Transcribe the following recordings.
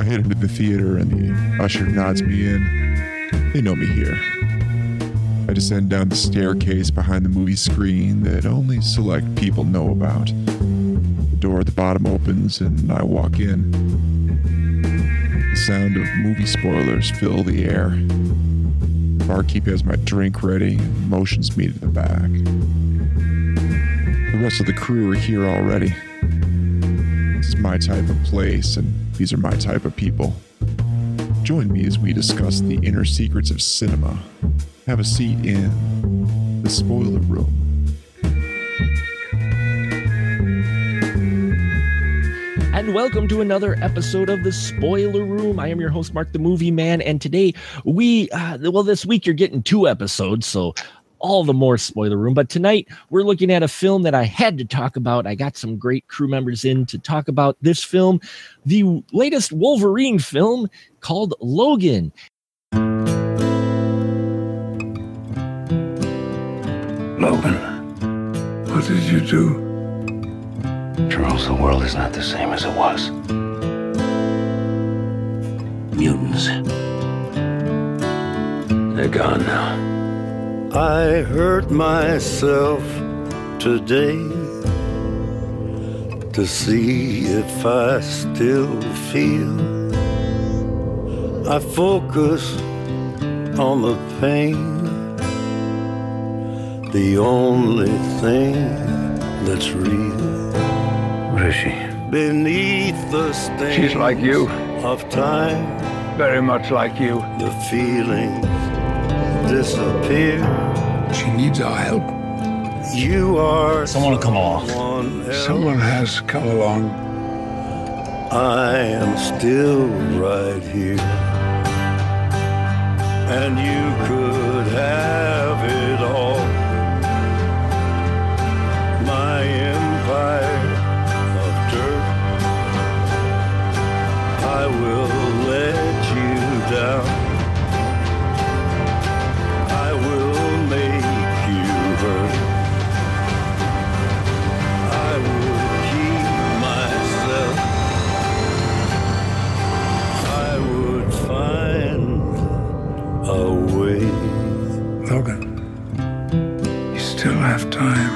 head into the theater and the usher nods me in. They know me here. I descend down the staircase behind the movie screen that only select people know about. The door at the bottom opens and I walk in. The sound of movie spoilers fill the air. The barkeep has my drink ready and motions me to the back. The rest of the crew are here already. This is my type of place, and these are my type of people. Join me as we discuss the inner secrets of cinema. Have a seat in the spoiler room. And welcome to another episode of The Spoiler Room. I am your host, Mark the Movie Man, and today this week you're getting 2 episodes, so all the more spoiler room. But tonight we're looking at a film that I had to talk about. I got some great crew members in to talk about this film, the latest Wolverine film called Logan. Logan, what did you do? Charles, the world is not the same as it was. Mutants. They're gone now. I hurt myself today to see if I still feel. I focus on the pain, the only thing that's real. What is she? Beneath the stain She's like you. of time, Very much like you. the feelings disappear. She needs our help. You are Someone will come along. someone else. Someone has come along. I am still right here, and you could have it all. My empire of dirt, I will let you down. I will make you hurt. I would keep myself. I would find a way. Logan, you still have time.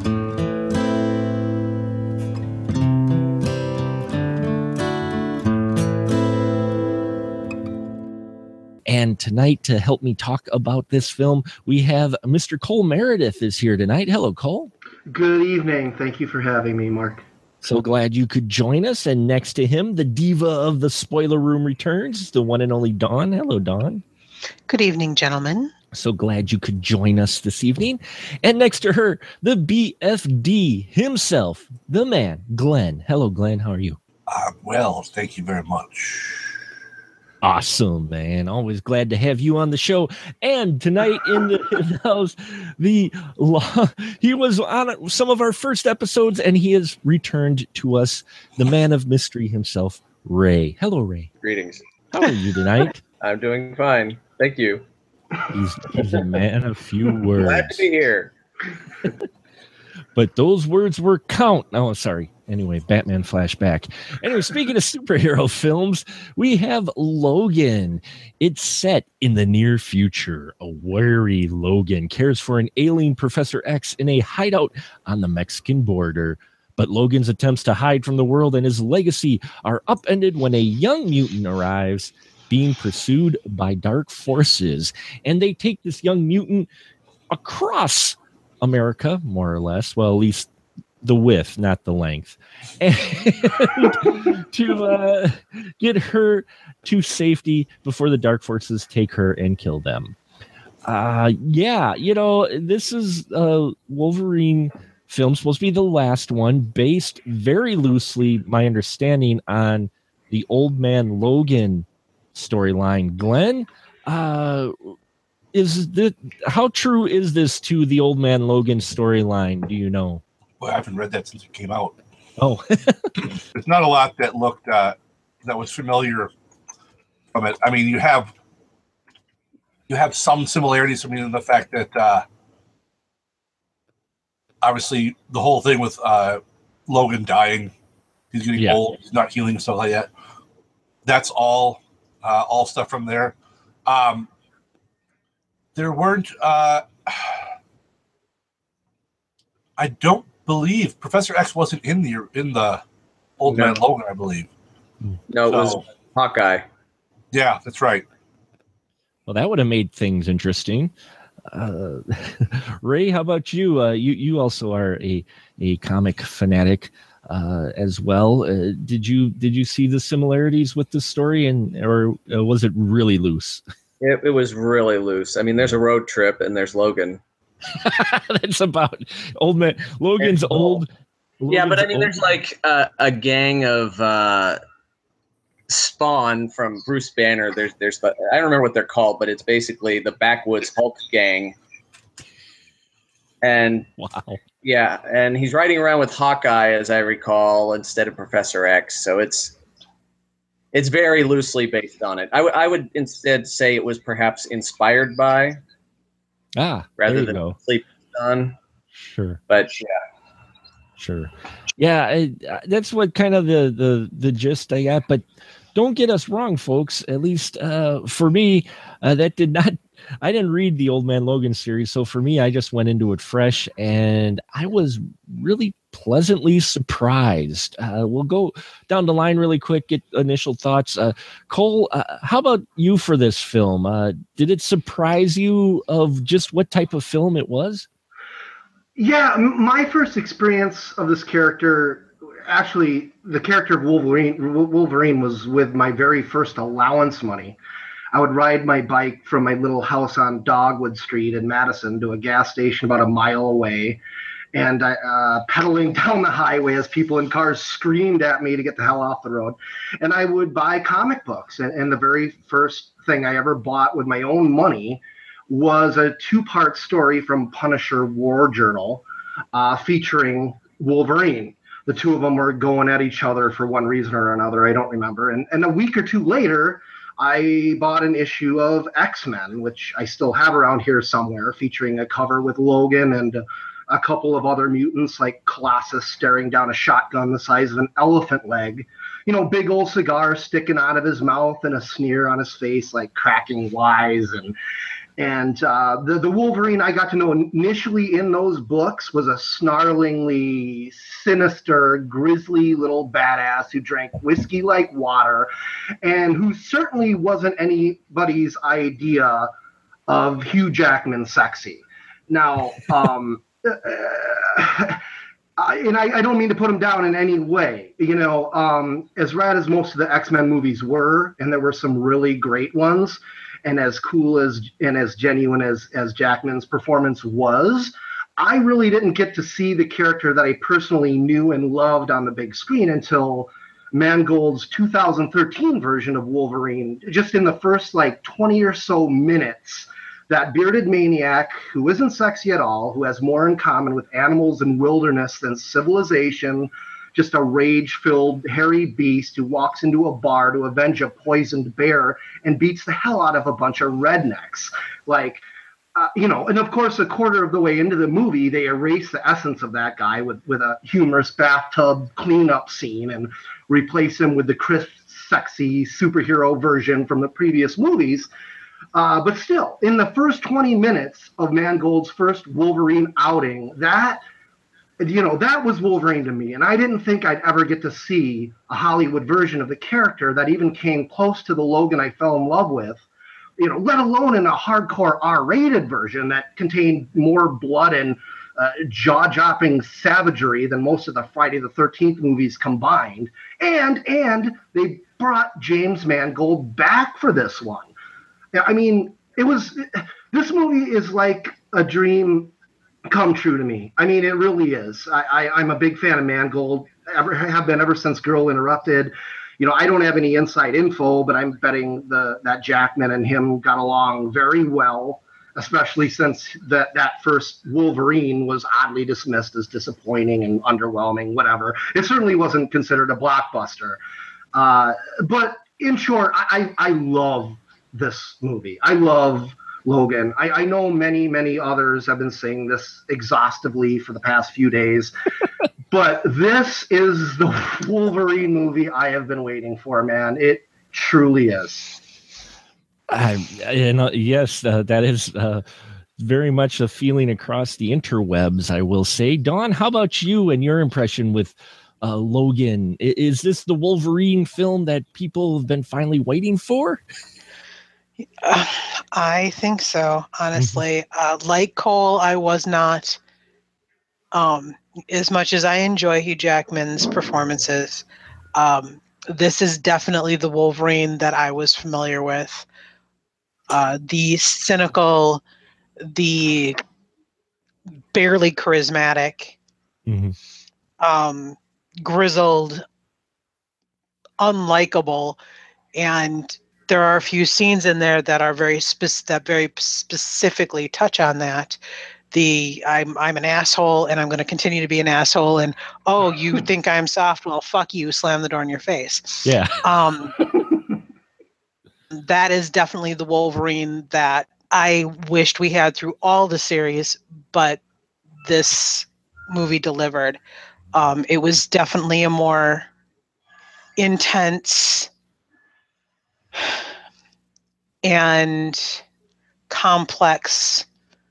And tonight, to help me talk about this film, we have Mr. Cole Meredith is here tonight. Hello, Cole. Good evening. Thank you for having me, Mark. So glad you could join us. And next to him, the diva of the spoiler room returns, the one and only Dawn. Hello, Dawn. Good evening, gentlemen. So glad you could join us this evening. And next to her, the BFD himself, the man, Glenn. Hello, Glenn. How are you? Well, thank you very much. Awesome, man. Always glad to have you on the show. And tonight in the house, he was on some of our first episodes, and he has returned to us, the man of mystery himself, Ray. Hello, Ray. Greetings. How are you tonight? I'm doing fine. Thank you. He's a man of few words. Glad to be here. But those words were count. Oh, sorry. Anyway, Batman flashback. Anyway, speaking of superhero films, we have Logan. It's set in the near future. A wary Logan cares for an alien Professor X in a hideout on the Mexican border. But Logan's attempts to hide from the world and his legacy are upended when a young mutant arrives, being pursued by dark forces. And they take this young mutant across America, more or less. Well, at least the width, not the length, and to get her to safety before the dark forces take her and kill them. This is Wolverine film, supposed to be the last one, based very loosely, my understanding, on the Old Man Logan storyline. Glenn, how true is this to the Old Man Logan storyline? Do you know? Well, I haven't read that since it came out. Oh, There's not a lot that looked that was familiar from it. I mean, you have some similarities. I mean, in the fact that obviously the whole thing with Logan dying, he's getting old, he's not healing, stuff like that. That's all stuff from there. There weren't. I don't believe Professor X wasn't in the Old Man Logan. I believe. No, it was Hawkeye. Yeah, that's right. Well, that would have made things interesting. Ray, how about you? You also are a comic fanatic as well. Did you see the similarities with the story, or was it really loose? It was really loose. I mean, there's a road trip and there's Logan. That's about Old Man Logan's old. Yeah, but I mean, there's like a gang of Spawn from Bruce Banner. There's I don't remember what they're called, but it's basically the backwoods Hulk gang. And wow, yeah, and he's riding around with Hawkeye, as I recall, instead of Professor X. So it's very loosely based on it. I would instead say it was perhaps inspired by. Rather than sleep on. Sure. But yeah. Sure. Yeah, that's what kind of the gist I got. But don't get us wrong, folks. At least for me, that did not. I didn't read the Old Man Logan series, so for me, I just went into it fresh, and I was really pleasantly surprised. We'll go down the line really quick, get initial thoughts. Cole, how about you for this film? Did it surprise you of just what type of film it was? Yeah, my first experience of this character, actually, the character of Wolverine was with my very first allowance money. I would ride my bike from my little house on Dogwood Street in Madison to a gas station about a mile away, and pedaling down the highway as people in cars screamed at me to get the hell off the road. And I would buy comic books, and the very first thing I ever bought with my own money was a 2-part story from Punisher War Journal featuring Wolverine. The two of them were going at each other for one reason or another. I don't remember. And a week or two later, I bought an issue of X-Men, which I still have around here somewhere, featuring a cover with Logan and a couple of other mutants like Colossus staring down a shotgun the size of an elephant leg. You know, big old cigar sticking out of his mouth and a sneer on his face, like cracking wise. And the Wolverine I got to know initially in those books was a snarlingly sinister, grisly little badass who drank whiskey like water and who certainly wasn't anybody's idea of Hugh Jackman sexy. Now, and I don't mean to put him down in any way. You know, as rad as most of the X-Men movies were, and there were some really great ones, and as cool and as genuine as Jackman's performance was, I really didn't get to see the character that I personally knew and loved on the big screen until Mangold's 2013 version of Wolverine. Just in the first like 20 or so minutes, that bearded maniac who isn't sexy at all, who has more in common with animals and wilderness than civilization, just a rage-filled, hairy beast who walks into a bar to avenge a poisoned bear and beats the hell out of a bunch of rednecks. Like, you know, and of course, a quarter of the way into the movie, they erase the essence of that guy with a humorous bathtub cleanup scene and replace him with the crisp, sexy superhero version from the previous movies. But still, in the first 20 minutes of Mangold's first Wolverine outing, that was Wolverine to me. And I didn't think I'd ever get to see a Hollywood version of the character that even came close to the Logan I fell in love with, you know, let alone in a hardcore R-rated version that contained more blood and jaw-dropping savagery than most of the Friday the 13th movies combined. And they brought James Mangold back for this one. I mean, this movie is like a dream come true to me. I mean, it really is. I'm a big fan of Mangold. Have been ever since Girl Interrupted. You know, I don't have any inside info, but I'm betting that Jackman and him got along very well, especially since that first Wolverine was oddly dismissed as disappointing and underwhelming, whatever. It certainly wasn't considered a blockbuster. But in short, I love this movie. I love Logan. I know many others have been saying this exhaustively for the past few days, but this is the Wolverine movie I have been waiting for, man. truly is. Yes, that is very much a feeling across the interwebs, I will say. Dawn, how about you and your impression with Logan? Is this the Wolverine film that people have been finally waiting for? I think so, honestly. Like Cole, I was not, as much as I enjoy Hugh Jackman's performances, this is definitely the Wolverine that I was familiar with. The cynical, the barely charismatic, grizzled, unlikable, and there are a few scenes in there that are very specifically touch on that. I'm an asshole and I'm going to continue to be an asshole, and oh, you think I'm soft? Well, fuck you! Slam the door in your face. Yeah. That is definitely the Wolverine that I wished we had through all the series, but this movie delivered. It was definitely a more intense and complex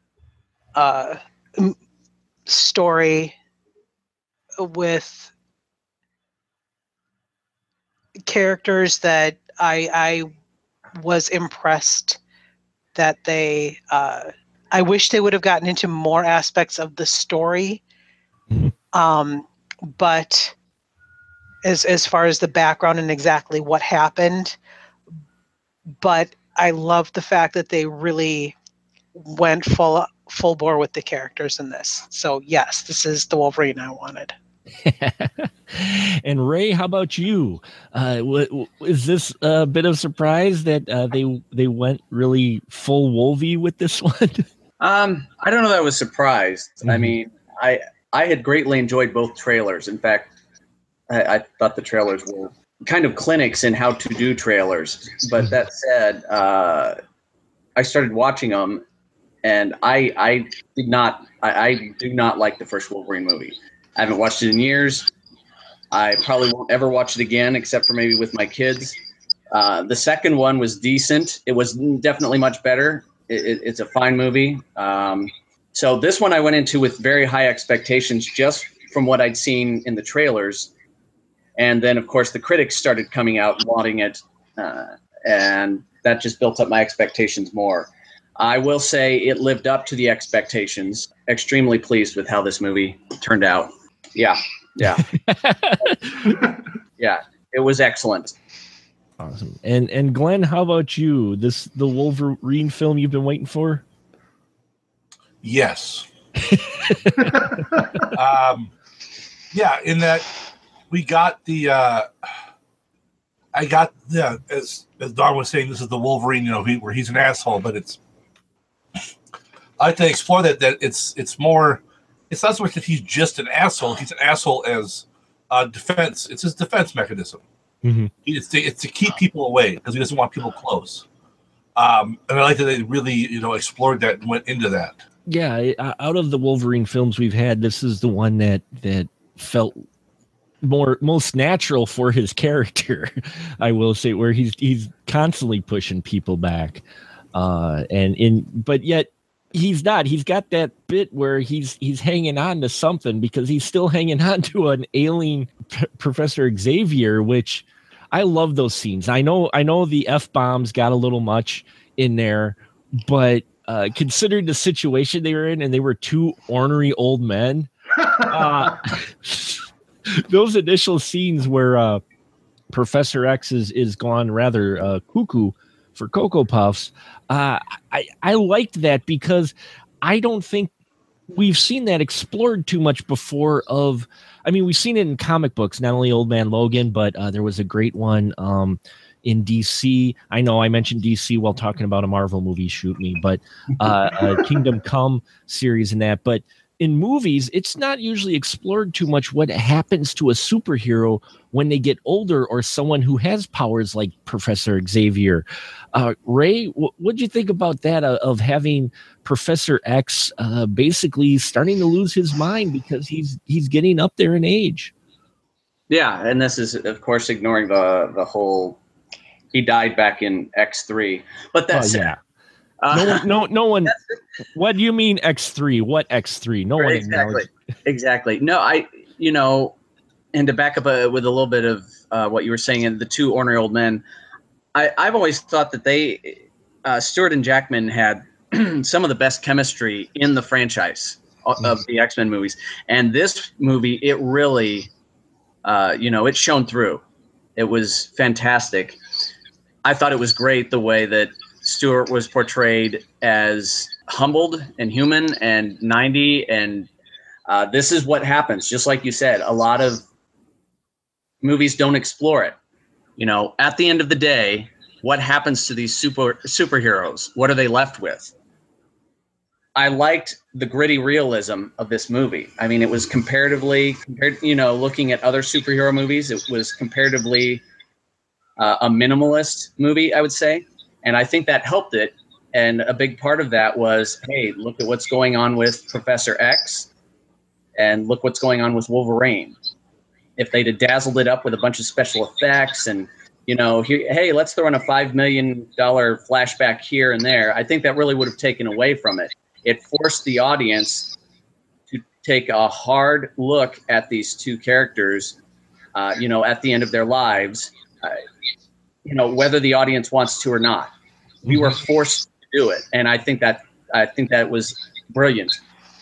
story with characters that I was impressed that they I wish they would have gotten into more aspects of the story, but as far as the background and exactly what happened, but I love the fact that they really went full bore with the characters in this. So yes, this is the Wolverine I wanted. And Ray, how about you? Is this a bit of surprise that they went really full Wolvie with this one? I don't know that I was surprised. I mean, I had greatly enjoyed both trailers. In fact, I thought the trailers were kind of clinics in how to do trailers. But that said, I started watching them, and I do not like the first Wolverine movie. I haven't watched it in years. I probably won't ever watch it again, except for maybe with my kids. The second one was decent. It was definitely much better. It's a fine movie. So this one I went into with very high expectations just from what I'd seen in the trailers. And then, of course, the critics started coming out wanting it, and that just built up my expectations more. I will say it lived up to the expectations. Extremely pleased with how this movie turned out. Yeah. Yeah, it was excellent. Awesome. And Glenn, how about you? The Wolverine film you've been waiting for? Yes. Yeah, in that we got the as Don was saying, this is the Wolverine, where he's an asshole, but it's I like to explore that it's more. It's not so much that he's just an asshole. He's an asshole as defense. It's his defense mechanism. Mm-hmm. It's to keep people away because he doesn't want people close. And I like that they really, explored that and went into that. Yeah, out of the Wolverine films we've had, this is the one that felt most natural for his character. I will say, where he's constantly pushing people back, but yet. He's not. He's got that bit where he's hanging on to something because he's still hanging on to an ailing Professor Xavier, which I love those scenes. I know the F-bombs got a little much in there, but considering the situation they were in and they were two ornery old men, those initial scenes where Professor X is gone rather cuckoo for Cocoa Puffs, I liked that because I don't think we've seen that explored too much before. We've seen it in comic books, not only Old Man Logan, but there was a great one in DC. I know I mentioned DC while talking about a Marvel movie, shoot me, but a Kingdom Come series and that. But in movies, it's not usually explored too much what happens to a superhero when they get older or someone who has powers like Professor Xavier. Ray, what do you think about that, of having Professor X basically starting to lose his mind because he's getting up there in age? Yeah, and this is, of course, ignoring the whole He died back in X3. But that's yeah. No one. What do you mean X3? What X3? No one acknowledged. Exactly. No, and to back up with a little bit of what you were saying, and the two ornery old men, I've always thought that Stewart and Jackman had some of the best chemistry in the franchise of the X-Men movies. And this movie, it really, it shone through. It was fantastic. I thought it was great the way that Stewart was portrayed as humbled and human and 90. And this is what happens. Just like you said, a lot of movies don't explore it. At the end of the day, what happens to these superheroes? What are they left with? I liked the gritty realism of this movie. I mean, it was compared, looking at other superhero movies, it was comparatively a minimalist movie, I would say. And I think that helped it. And a big part of that was, hey, look at what's going on with Professor X and look what's going on with Wolverine. If they'd have dazzled it up with a bunch of special effects and, hey, let's throw in a $5 million flashback here and there, I think that really would have taken away from it. It forced the audience to take a hard look at these two characters, at the end of their lives, whether the audience wants to or not. We were forced to do it, and I think that was brilliant.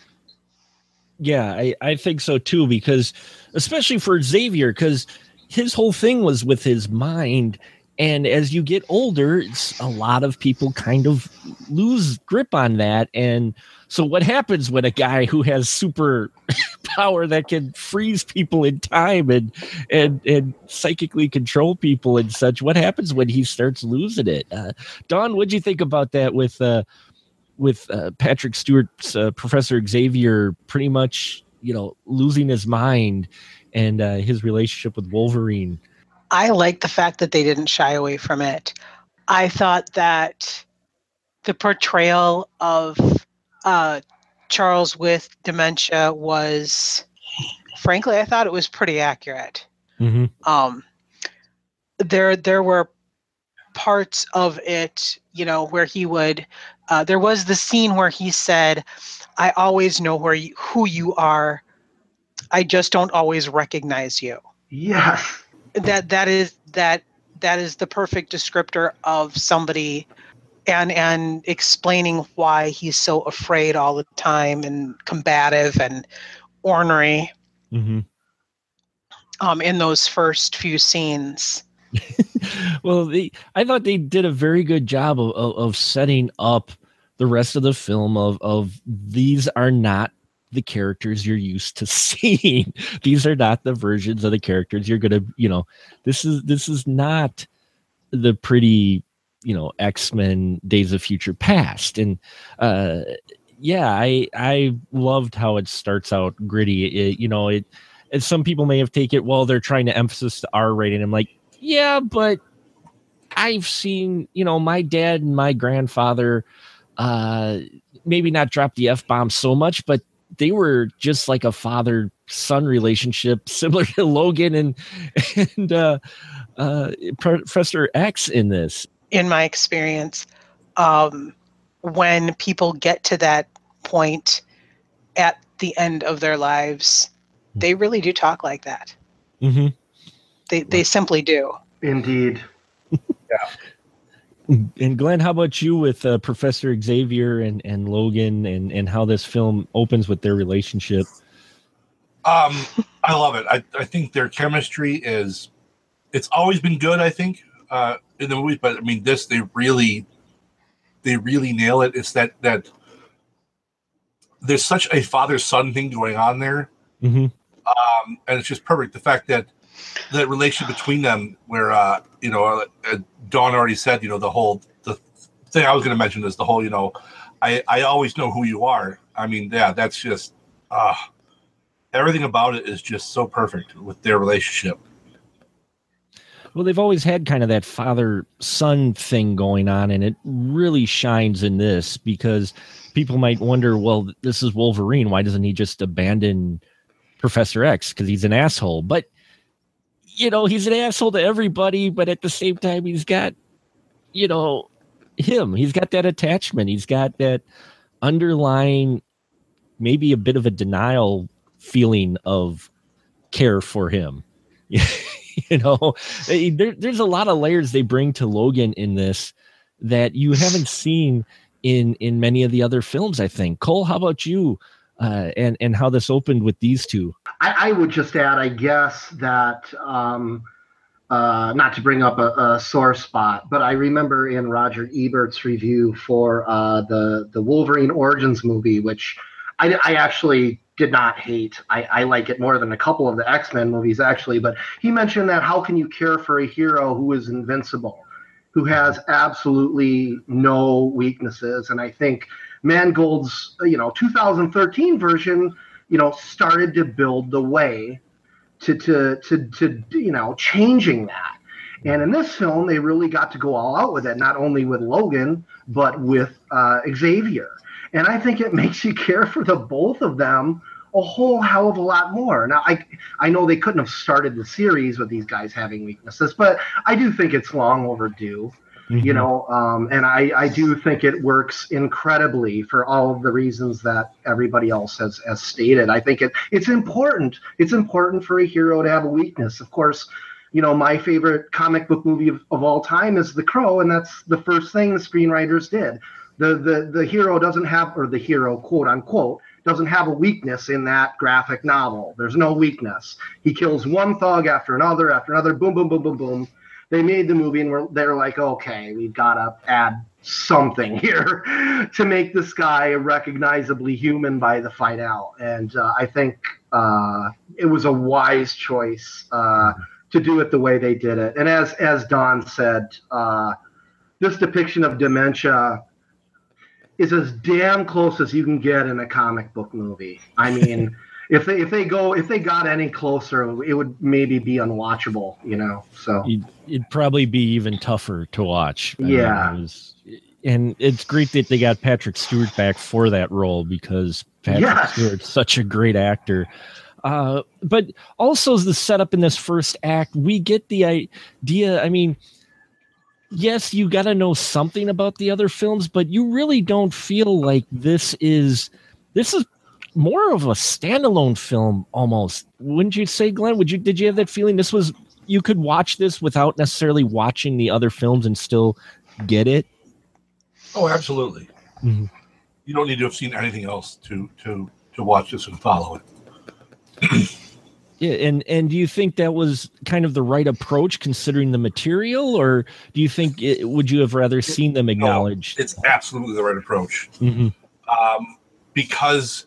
Yeah, I think so too, because especially for Xavier, because his whole thing was with his mind. And as you get older, a lot of people kind of lose grip on that. And so what happens when a guy who has super power that can freeze people in time and psychically control people and such, what happens when he starts losing it? Dawn, what'd you think about that with Patrick Stewart's Professor Xavier pretty much, losing his mind and his relationship with Wolverine? I like the fact that they didn't shy away from it. I thought that the portrayal of Charles with dementia was, frankly, I thought it was pretty accurate. Mm-hmm. There were parts of it, where he would. There was the scene where he said, "I always know who you are. I just don't always recognize you." Yes. That is the perfect descriptor of somebody, and explaining why he's so afraid all the time and combative and ornery. Mm-hmm. In those first few scenes. Well, I thought they did a very good job of setting up the rest of the film of these are not the characters you're used to seeing. These are not the versions of the characters you're gonna, this is not the pretty, X-Men Days of Future Past. And I loved how it starts out gritty. And some people may have taken it, well, they're trying to emphasize the R rating. I'm like, yeah, but I've seen, my dad and my grandfather maybe not drop the F-bomb so much, but they were just like a father-son relationship, similar to Logan and Professor X in this. In my experience, when people get to that point at the end of their lives, they really do talk like that. Mm-hmm. They simply do. Indeed. Yeah. And Glenn, how about you with Professor Xavier and Logan and how this film opens with their relationship? I love it. I think their chemistry it's always been good, I think, in the movies, but I mean, they really nail it. It's that there's such a father-son thing going on there. Mm-hmm. And it's just perfect. The fact that the relationship between them, where Dawn already said, the thing I was going to mention is the whole, I always know who you are. I mean, yeah, that's just everything about it is just so perfect with their relationship. Well, they've always had kind of that father-son thing going on, and it really shines in this because people might wonder, well, this is Wolverine. Why doesn't he just abandon Professor X? Because he's an asshole. But he's an asshole to everybody, but at the same time, he's got, him. He's got that attachment. He's got that underlying, maybe a bit of a denial feeling of care for him. There's a lot of layers they bring to Logan in this that you haven't seen in many of the other films, I think. Cole, how about you? And how this opened with these two? I would just add, I guess, that not to bring up a sore spot, but I remember in Roger Ebert's review for the Wolverine Origins movie, which I actually did not hate. I like it more than a couple of the X-Men movies, actually. But he mentioned that how can you care for a hero who is invincible, who has absolutely no weaknesses? And I think Mangold's 2013 version started to build the way to changing that. And in this film, they really got to go all out with it, not only with Logan, but with Xavier. And I think it makes you care for the both of them a whole hell of a lot more. Now, I know they couldn't have started the series with these guys having weaknesses, but I do think it's long overdue. And I do think it works incredibly for all of the reasons that everybody else has stated. I think it's important. It's important for a hero to have a weakness. Of course, my favorite comic book movie of all time is The Crow, and that's the first thing the screenwriters did. The hero doesn't have, or the hero, quote unquote, doesn't have a weakness in that graphic novel. There's no weakness. He kills one thug after another, boom, boom, boom, boom, boom. They made the movie and they're like, okay, we've got to add something here to make this guy recognizably human by the final. And I think it was a wise choice to do it the way they did it. And as Don said, this depiction of dementia is as damn close as you can get in a comic book movie. I mean, if they got any closer, it would maybe be unwatchable, So it'd probably be even tougher to watch. Yeah. And it's great that they got Patrick Stewart back for that role, because Patrick Stewart's such a great actor. But also the setup in this first act, we get the idea. I mean, yes, you got to know something about the other films, but you really don't feel like this is more of a standalone film almost. Wouldn't you say, Glenn? Did you have that feeling you could watch this without necessarily watching the other films and still get it? Oh, absolutely. Mm-hmm. You don't need to have seen anything else to watch this and follow it. Yeah, and do you think that was kind of the right approach considering the material, or do you think would you have rather seen them acknowledge? No, it's absolutely the right approach. Mm-hmm. Because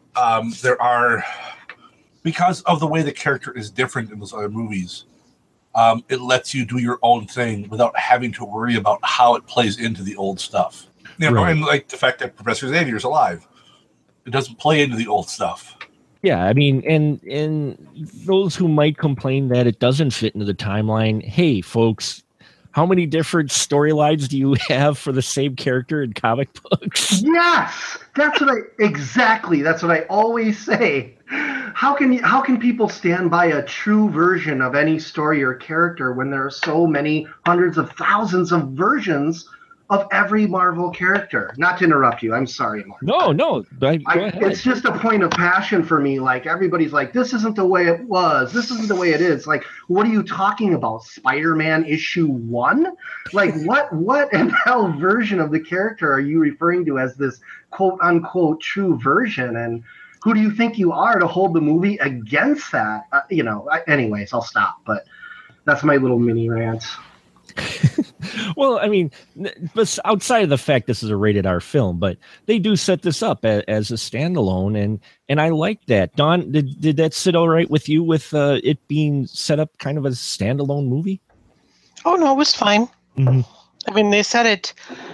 because of the way the character is different in those other movies, it lets you do your own thing without having to worry about how it plays into the old stuff. Right. And like the fact that Professor Xavier's alive, it doesn't play into the old stuff. Yeah, I mean, and those who might complain that it doesn't fit into the timeline, hey, folks, how many different storylines do you have for the same character in comic books? Yes, that's what I always say. How can people stand by a true version of any story or character when there are so many hundreds of thousands of versions of every Marvel character? Not to interrupt you, I'm sorry, Mark. No. Go ahead. It's just a point of passion for me. Like, everybody's like, this isn't the way it was. This isn't the way it is. Like, what are you talking about? Spider-Man issue 1? Like, what in hell version of the character are you referring to as this quote unquote true version? And who do you think you are to hold the movie against that? Anyways, I'll stop. But that's my little mini rant. Well, I mean, but outside of the fact this is a rated R film, but they do set this up as a standalone, and I like that. Don, did that sit all right with you with it being set up kind of as a standalone movie? Oh no, it was fine. Mm-hmm. I mean, they said it.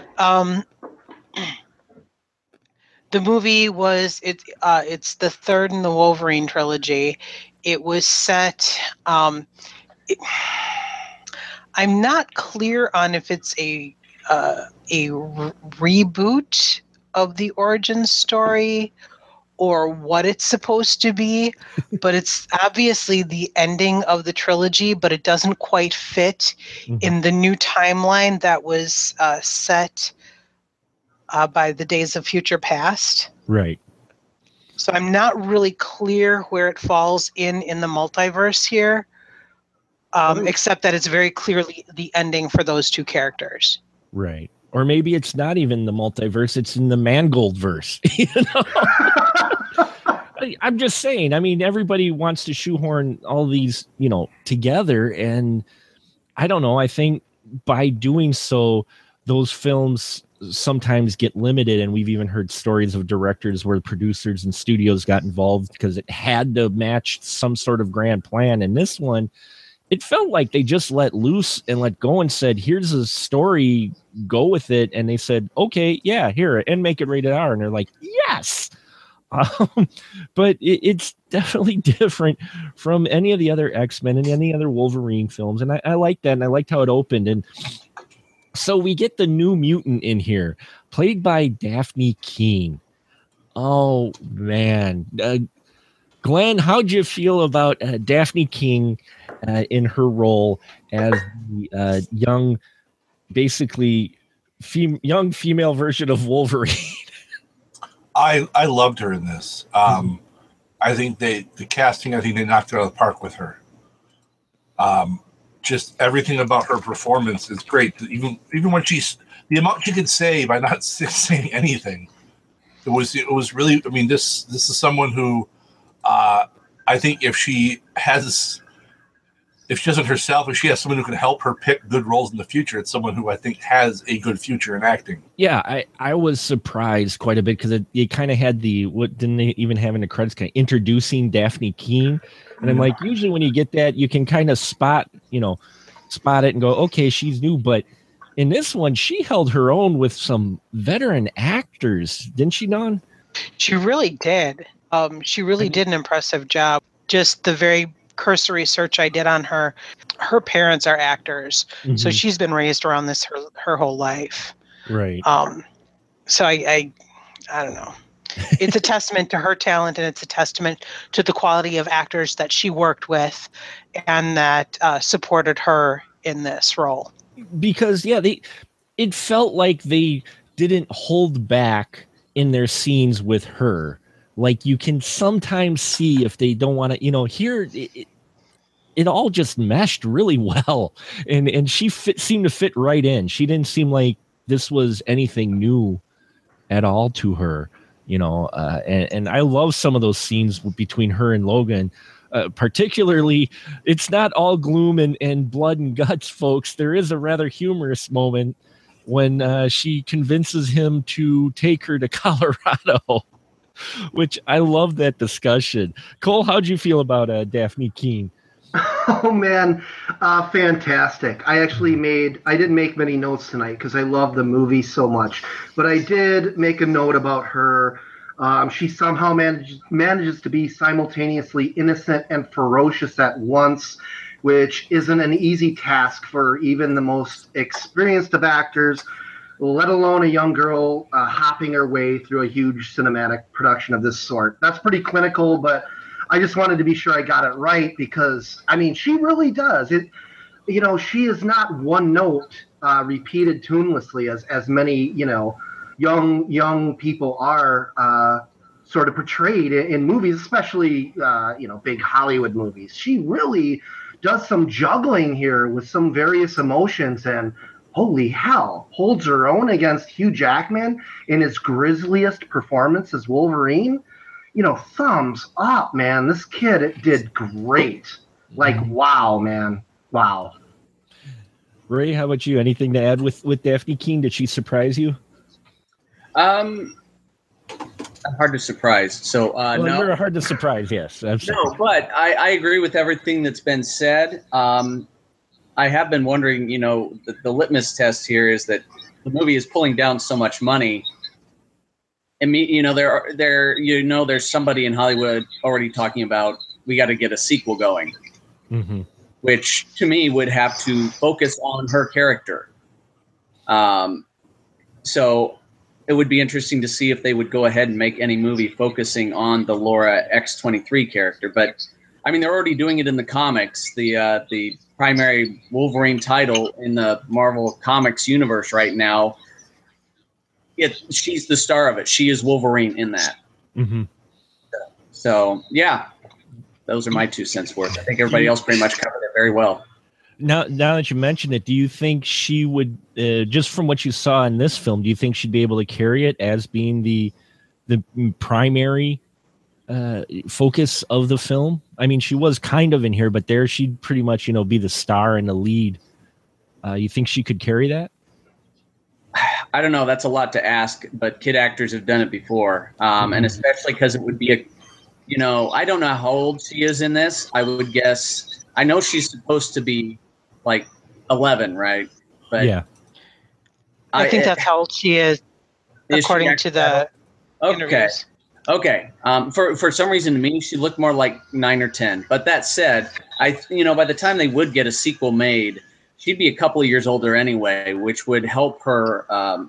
The movie it's the third in the Wolverine trilogy. It was set. I'm not clear on if it's a reboot of the origin story or what it's supposed to be, but it's obviously the ending of the trilogy, but it doesn't quite fit in the new timeline that was set by the Days of Future Past. Right. So I'm not really clear where it falls in the multiverse here, except that it's very clearly the ending for those two characters. Right. Or maybe it's not even the multiverse, it's in the Mangold verse. You know? I'm just saying, I mean, everybody wants to shoehorn all these, you know, together. And I don't know, I think by doing so, those films sometimes get limited. And we've even heard stories of directors where producers and studios got involved because it had to match some sort of grand plan. And this one, it felt like they just let loose and let go and said, here's a story, go with it. And they said, okay, yeah, here, and make it rated R. And they're like, yes. But it's definitely different from any of the other X-Men and any other Wolverine films. And I like that. And I liked how it opened. And so we get the New Mutant in here, played by Daphne Keane. Oh, man. Glenn, how'd you feel about Daphne Keane in her role as the young, basically young female version of Wolverine? I loved her in this. I think the casting, I think they knocked it out of the park with her. Just everything about her performance is great. Even when the amount she could say by not saying anything, it was really. I mean, this is someone who I think if she doesn't herself, if she has someone who can help her pick good roles in the future, it's someone who I think has a good future in acting. Yeah, I was surprised quite a bit because it kind of had what didn't they even have in the credits, kind of introducing Daphne Keane. And I'm like, usually when you get that, you can kind of spot it and go, okay, she's new. But in this one, she held her own with some veteran actors, didn't she, Dawn? She really did. She really did an impressive job. Just the very cursory search I did on her parents are actors, so she's been raised around this her whole life. Right. So I don't know. It's a testament to her talent, and it's a testament to the quality of actors that she worked with and that supported her in this role. Because it felt like they didn't hold back in their scenes with her. Like you can sometimes see if they don't want to, here it all just meshed really well. And she seemed to fit right in. She didn't seem like this was anything new at all to her, and I love some of those scenes between her and Logan. Particularly, it's not all gloom and blood and guts, folks. There is a rather humorous moment when she convinces him to take her to Colorado, which I love that discussion. Cole, how'd you feel about Daphne Keane? Oh man, fantastic. I didn't make many notes tonight because I love the movie so much, but I did make a note about her. She somehow manages to be simultaneously innocent and ferocious at once, which isn't an easy task for even the most experienced of actors, let alone a young girl hopping her way through a huge cinematic production of this sort. That's pretty clinical, but I just wanted to be sure I got it right because, I mean, she really does. She is not one note repeated tunelessly as many, young people are sort of portrayed in movies, especially, big Hollywood movies. She really does some juggling here with some various emotions and holy hell, holds her own against Hugh Jackman in his grisliest performance as Wolverine. Thumbs up, man. This kid did great. Like, wow, man. Wow. Ray, how about you? Anything to add with Daphne Keane? Did she surprise you? Hard to surprise. So no, you're hard to surprise. Yes, absolutely. No, but I agree with everything that's been said. I have been wondering. The litmus test here is that the movie is pulling down so much money. And there's somebody in Hollywood already talking about we got to get a sequel going, which to me would have to focus on her character. So it would be interesting to see if they would go ahead and make any movie focusing on the Laura X-23 character. But I mean, they're already doing it in the comics. The primary Wolverine title in the Marvel Comics universe right now, she's the star of it. She is Wolverine in that. Mm-hmm. So, yeah, those are my 2 cents worth. I think everybody else pretty much covered it very well. Now that you mention it, do you think she would, just from what you saw in this film, do you think she'd be able to carry it as being the primary focus of the film? I mean, she was kind of in here, but there she'd pretty much, be the star and the lead. You think she could carry that? I don't know. That's a lot to ask, but kid actors have done it before. And especially because it would be I don't know how old she is in this. I would guess, I know she's supposed to be like 11, right? But yeah. I think that's how old she is according to the interviews. Okay. For some reason, to me, she looked more like 9 or 10. But that said, by the time they would get a sequel made, she'd be a couple of years older anyway, which would help her,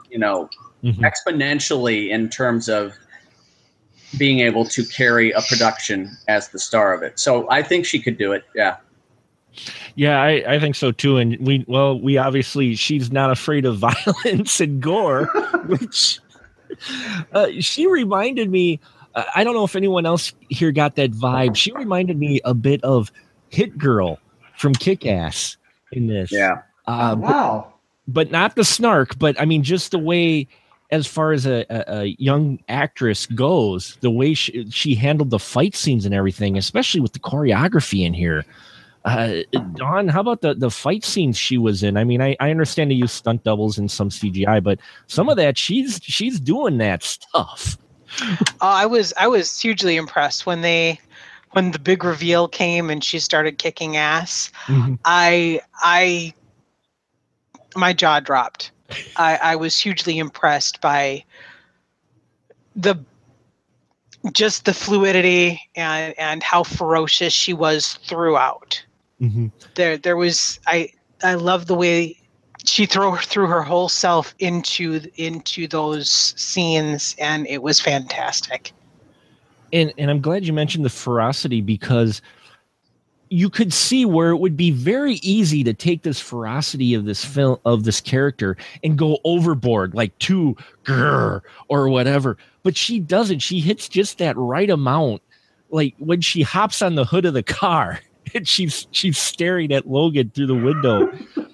exponentially in terms of being able to carry a production as the star of it. So I think she could do it. Yeah. Yeah, I think so too. And we obviously, she's not afraid of violence and gore, which she reminded me, I don't know if anyone else here got that vibe. She reminded me a bit of Hit Girl from Kick-Ass in this. Yeah. Wow. But not the snark, but I mean, just the way, as far as a young actress goes, the way she handled the fight scenes and everything, especially with the choreography in here. Dawn, how about the fight scenes she was in? I mean, I understand they use stunt doubles and some CGI, but some of that she's doing that stuff. I was hugely impressed when the big reveal came and she started kicking ass. Mm-hmm. My jaw dropped. I was hugely impressed by the fluidity and how ferocious she was throughout. Mm-hmm. There was I love the way she threw her whole self into those scenes, and it was fantastic. And I'm glad you mentioned the ferocity, because you could see where it would be very easy to take this ferocity of this film, of this character, and go overboard, like too grrr or whatever. But she doesn't. She hits just that right amount. Like when she hops on the hood of the car and she's staring at Logan through the window,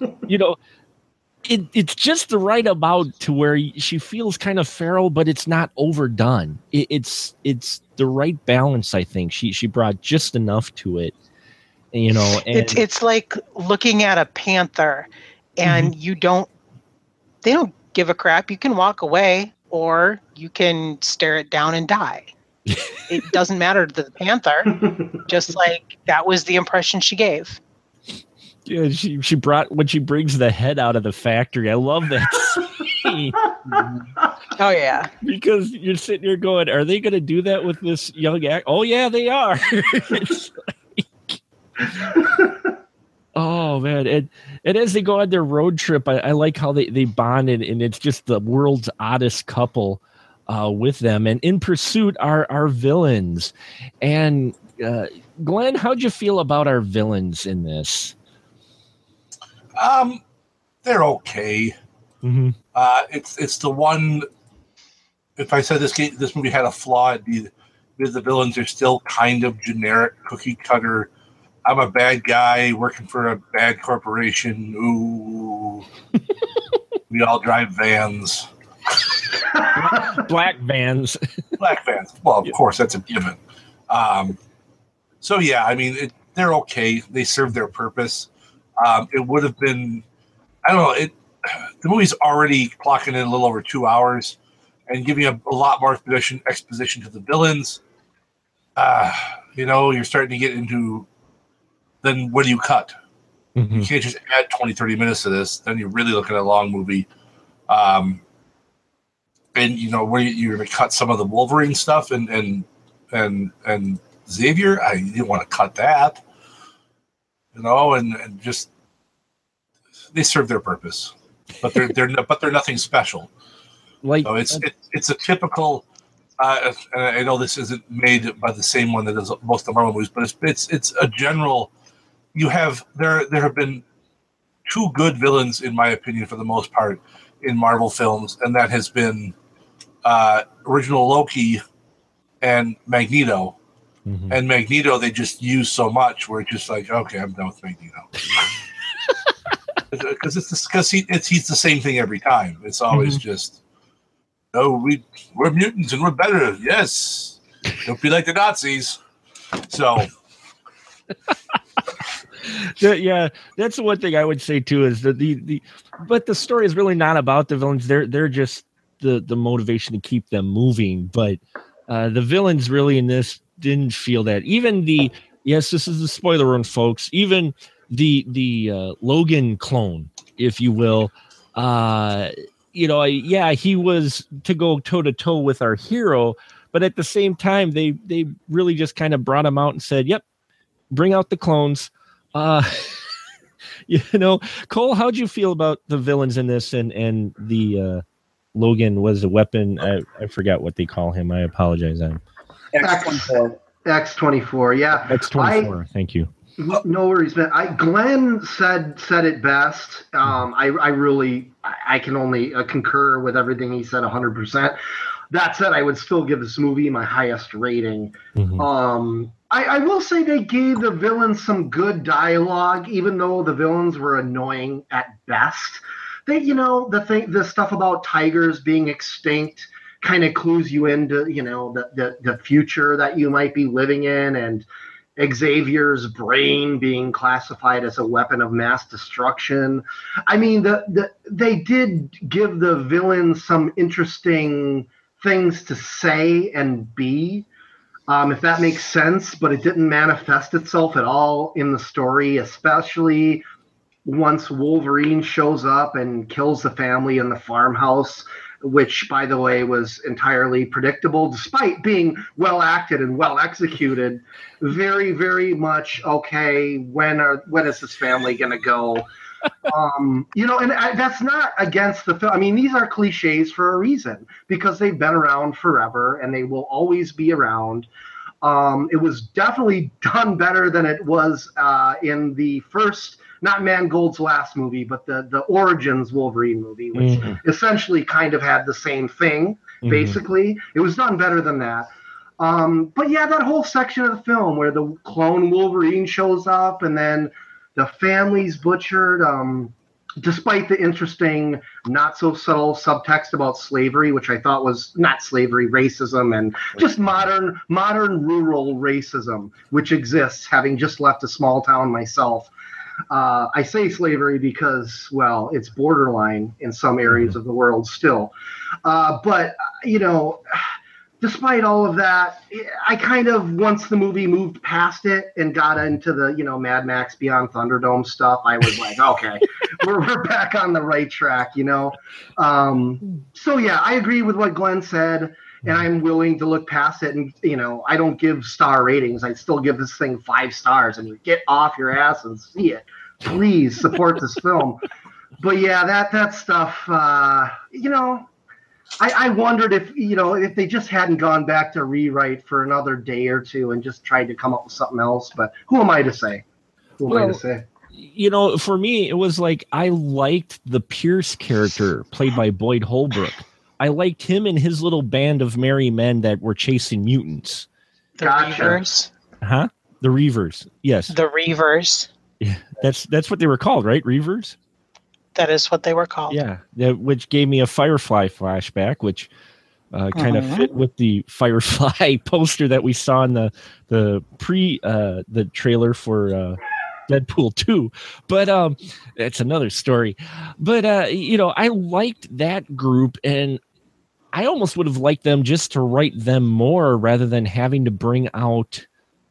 it's just the right amount to where she feels kind of feral, but it's not overdone. It's the right balance. I think she brought just enough to it. And it's like looking at a panther, and mm-hmm. they don't give a crap. You can walk away, or you can stare it down and die. It doesn't matter to the panther. Just like that was the impression she gave. Yeah, she brought, when she brings the head out of the factory. I love that scene. Oh yeah, because you're sitting here going, "Are they going to do that with this young act?" Oh yeah, they are. Oh man, and as they go on their road trip, I like how they bonded, and it's just the world's oddest couple with them. And in pursuit are our villains. And Glenn, how'd you feel about our villains in this? They're okay. Mm-hmm. It's the one. If I said this movie had a flaw, it'd be the villains are still kind of generic, cookie cutter. I'm a bad guy working for a bad corporation. Ooh, we all drive vans. Black vans. Black vans. Well, of course, that's a given. So yeah, I mean, they're okay. They serve their purpose. It would have been, I don't know. The movie's already clocking in a little over 2 hours, and giving a lot more exposition to the villains. You're starting to get into. Then what do you cut? Mm-hmm. You can't just add 20, 30 minutes to this. Then you're really looking at a long movie. And where you're going to cut some of the Wolverine stuff and Xavier. You didn't want to cut that. And just they serve their purpose, but they're nothing special. Like So it's a typical. I know this isn't made by the same one that does most of the Marvel movies, but it's a general. There have been two good villains, in my opinion, for the most part, in Marvel films, and that has been original Loki and Magneto. Mhm. And Magneto, they just use so much where it's just like, okay, I'm done with Magneto. Because he's the same thing every time. It's always just, oh, we're mutants and we're better. Yes, don't be like the Nazis. So, yeah, that's the one thing I would say too is that but the story is really not about the villains. They're just the motivation to keep them moving. But the villains really in this didn't feel that. Even yes, this is the spoiler room, folks. Even the Logan clone, if you will, he was to go toe to toe with our hero, but at the same time, they really just kind of brought him out and said, "Yep, bring out the clones." Cole, how'd you feel about the villains in this and the Logan was a weapon? I forgot what they call him. I apologize. X-24. X-24, yeah. X-24. Thank you. No worries, man. Glenn said it best. I can only concur with everything he said 100%. That said, I would still give this movie my highest rating. Mm-hmm. I will say they gave the villains some good dialogue, even though the villains were annoying at best. The stuff about tigers being extinct kind of clues you into, the future that you might be living in, and Xavier's brain being classified as a weapon of mass destruction. I mean, they did give the villains some interesting things to say and be, if that makes sense, but it didn't manifest itself at all in the story, especially once Wolverine shows up and kills the family in the farmhouse, which, by the way, was entirely predictable, despite being well acted and well executed. Very, very much, okay, when is this family going to go? That's not against the film. I mean, these are cliches for a reason, because they've been around forever and they will always be around. It was definitely done better than it was in the first, not Mangold's last movie, but the Origins Wolverine movie, which essentially kind of had the same thing, basically. It was done better than that. But yeah, that whole section of the film where the clone Wolverine shows up and then the family's butchered, despite the interesting, not so subtle subtext about slavery, which I thought was not slavery, racism, and just modern rural racism, which exists, having just left a small town myself. I say slavery because, well, it's borderline in some areas of the world still. But despite all of that, I kind of, once the movie moved past it and got into the, Mad Max Beyond Thunderdome stuff, I was like, okay, we're back on the right track, So yeah, I agree with what Glenn said, and I'm willing to look past it. And, I don't give star ratings. I still give this thing 5 stars. I mean, get off your ass and see it. Please support this film. But yeah, that stuff, I wondered if they just hadn't gone back to rewrite for another day or two and just tried to come up with something else. But who am I to say? For me, it was like I liked the Pierce character played by Boyd Holbrook. I liked him and his little band of merry men that were chasing mutants. The Reavers. Huh? The Reavers. Yes. The Reavers. Yeah, that's what they were called, right? Reavers? That is what they were called. Yeah, which gave me a Firefly flashback, which kind of fit with the Firefly poster that we saw in the trailer for Deadpool 2. But it's another story. But I liked that group, and I almost would have liked them just to write them more rather than having to bring out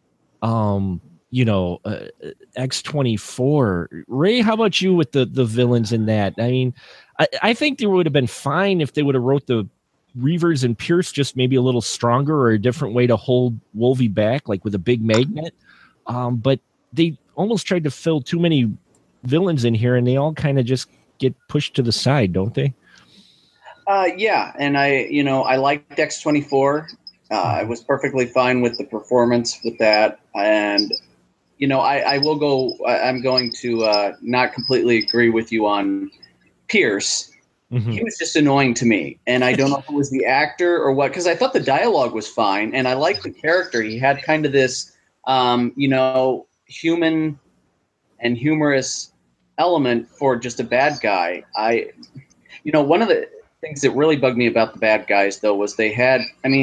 X-24. Ray, how about you with the villains in that? I mean, I think they would have been fine if they would have wrote the Reavers and Pierce just maybe a little stronger, or a different way to hold Wolvie back, like with a big magnet. But they almost tried to fill too many villains in here, and they all kind of just get pushed to the side, don't they? Yeah, and I liked X-24. I was perfectly fine with the performance with that, and I will go. I'm going to not completely agree with you on Pierce. Mhm. He was just annoying to me, and I don't know if it was the actor or what, because I thought the dialogue was fine, and I liked the character. He had kind of this, human and humorous element for just a bad guy. One of the things that really bugged me about the bad guys, though, was they had,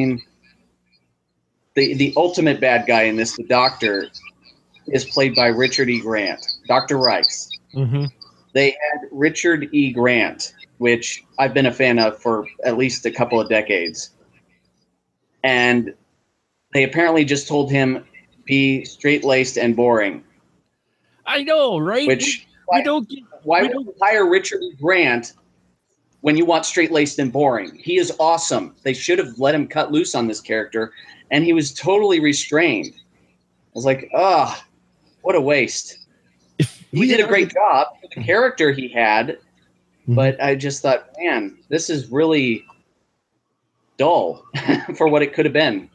the ultimate bad guy in this, the Doctor, is played by Richard E. Grant, Dr. Rice. Mm-hmm. They had Richard E. Grant, which I've been a fan of for at least a couple of decades. And they apparently just told him, be straight-laced and boring. I know, right? Which, we don't get, why would you hire Richard E. Grant when you want straight-laced and boring? He is awesome. They should have let him cut loose on this character, and he was totally restrained. I was like, what a waste. He did a great job for the character he had, but I just thought, man, this is really dull for what it could have been.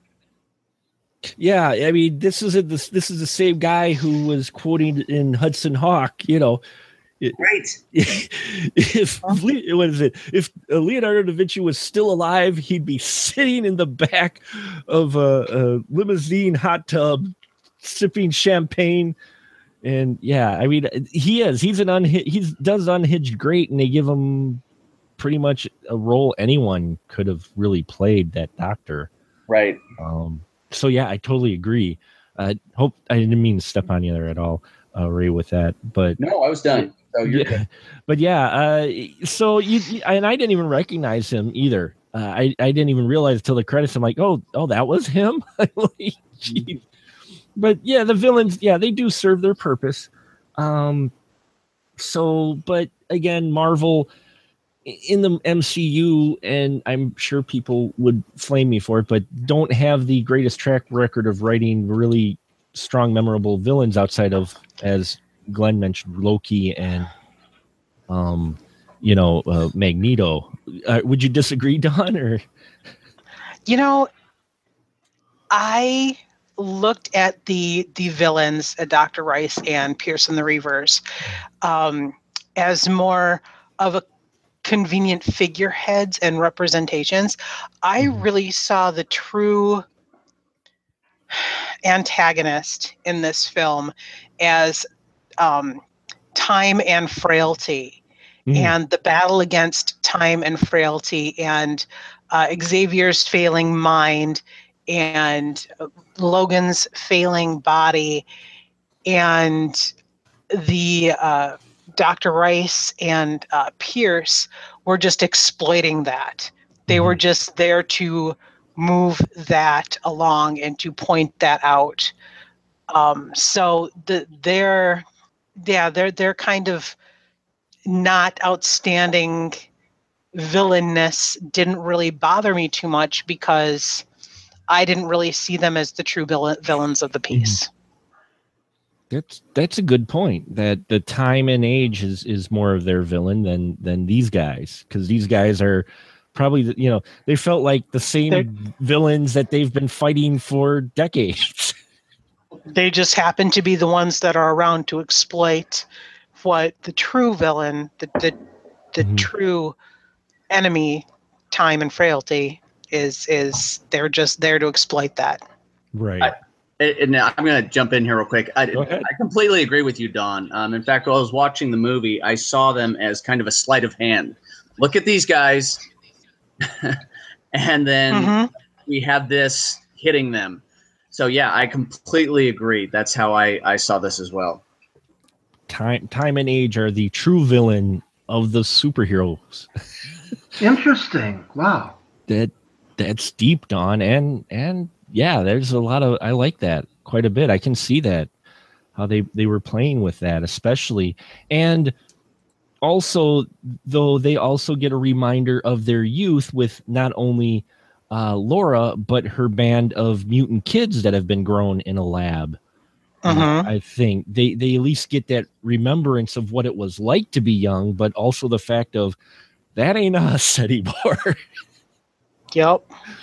Yeah, I mean, this is the same guy who was quoting in Hudson Hawk, Right. If Leonardo da Vinci was still alive, he'd be sitting in the back of a limousine hot tub, sipping champagne. And yeah, I mean, he does Unhinged great, and they give him pretty much a role anyone could have really played, that Doctor. Right. So yeah, I totally agree. Hope I didn't mean to step on you there at all, Ray, with that. But no, I was done. So you're good. But yeah, so you and I didn't even recognize him either. I didn't even realize until the credits. I'm like, oh, that was him. Geez. But yeah, the villains, they do serve their purpose. So, but again, Marvel in the MCU, and I'm sure people would flame me for it, but don't have the greatest track record of writing really strong, memorable villains outside of, as Glenn mentioned, Loki and, Magneto. Would you disagree, Don? Or I looked at the villains, Dr. Rice and Pierce and the Reavers, as more of a convenient figureheads and representations. I really saw the true antagonist in this film as time and frailty, and the battle against time and frailty, and Xavier's failing mind, and Logan's failing body, and the Dr. Rice and Pierce were just exploiting that. They were just there to move that along and to point that out. So their kind of not outstanding villainness didn't really bother me too much, because I didn't really see them as the true villains of the piece. That's a good point, that the time and age is more of their villain than these guys, because these guys are probably, they felt like the same villains that they've been fighting for decades. They just happen to be the ones that are around to exploit what the true villain, the true enemy, time and frailty, is they're just there to exploit that. Right. And I'm going to jump in here real quick. I completely agree with you, Don. In fact, while I was watching the movie, I saw them as kind of a sleight of hand. Look at these guys, and then we have this hitting them. So yeah, I completely agree. That's how I saw this as well. Time and age are the true villain of the superheroes. Interesting. Wow. That's deep, Don, and yeah, there's a lot of, I like that quite a bit. I can see that, how they were playing with that, especially. And also, though, they also get a reminder of their youth with not only Laura, but her band of mutant kids that have been grown in a lab. I think they at least get that remembrance of what it was like to be young, but also the fact of that ain't us anymore. Yep.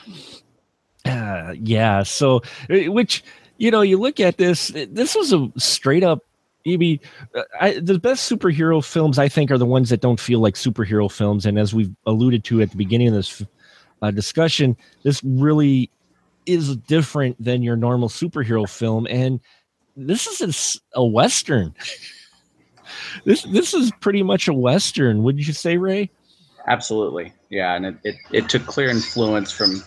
Yeah. So, which, you look at this was a straight up, the best superhero films, I think, are the ones that don't feel like superhero films. And as we've alluded to at the beginning of this discussion, this really is different than your normal superhero film. And this is a Western. This is pretty much a Western. Wouldn't you say, Ray? Absolutely. Yeah. And it took clear influence from,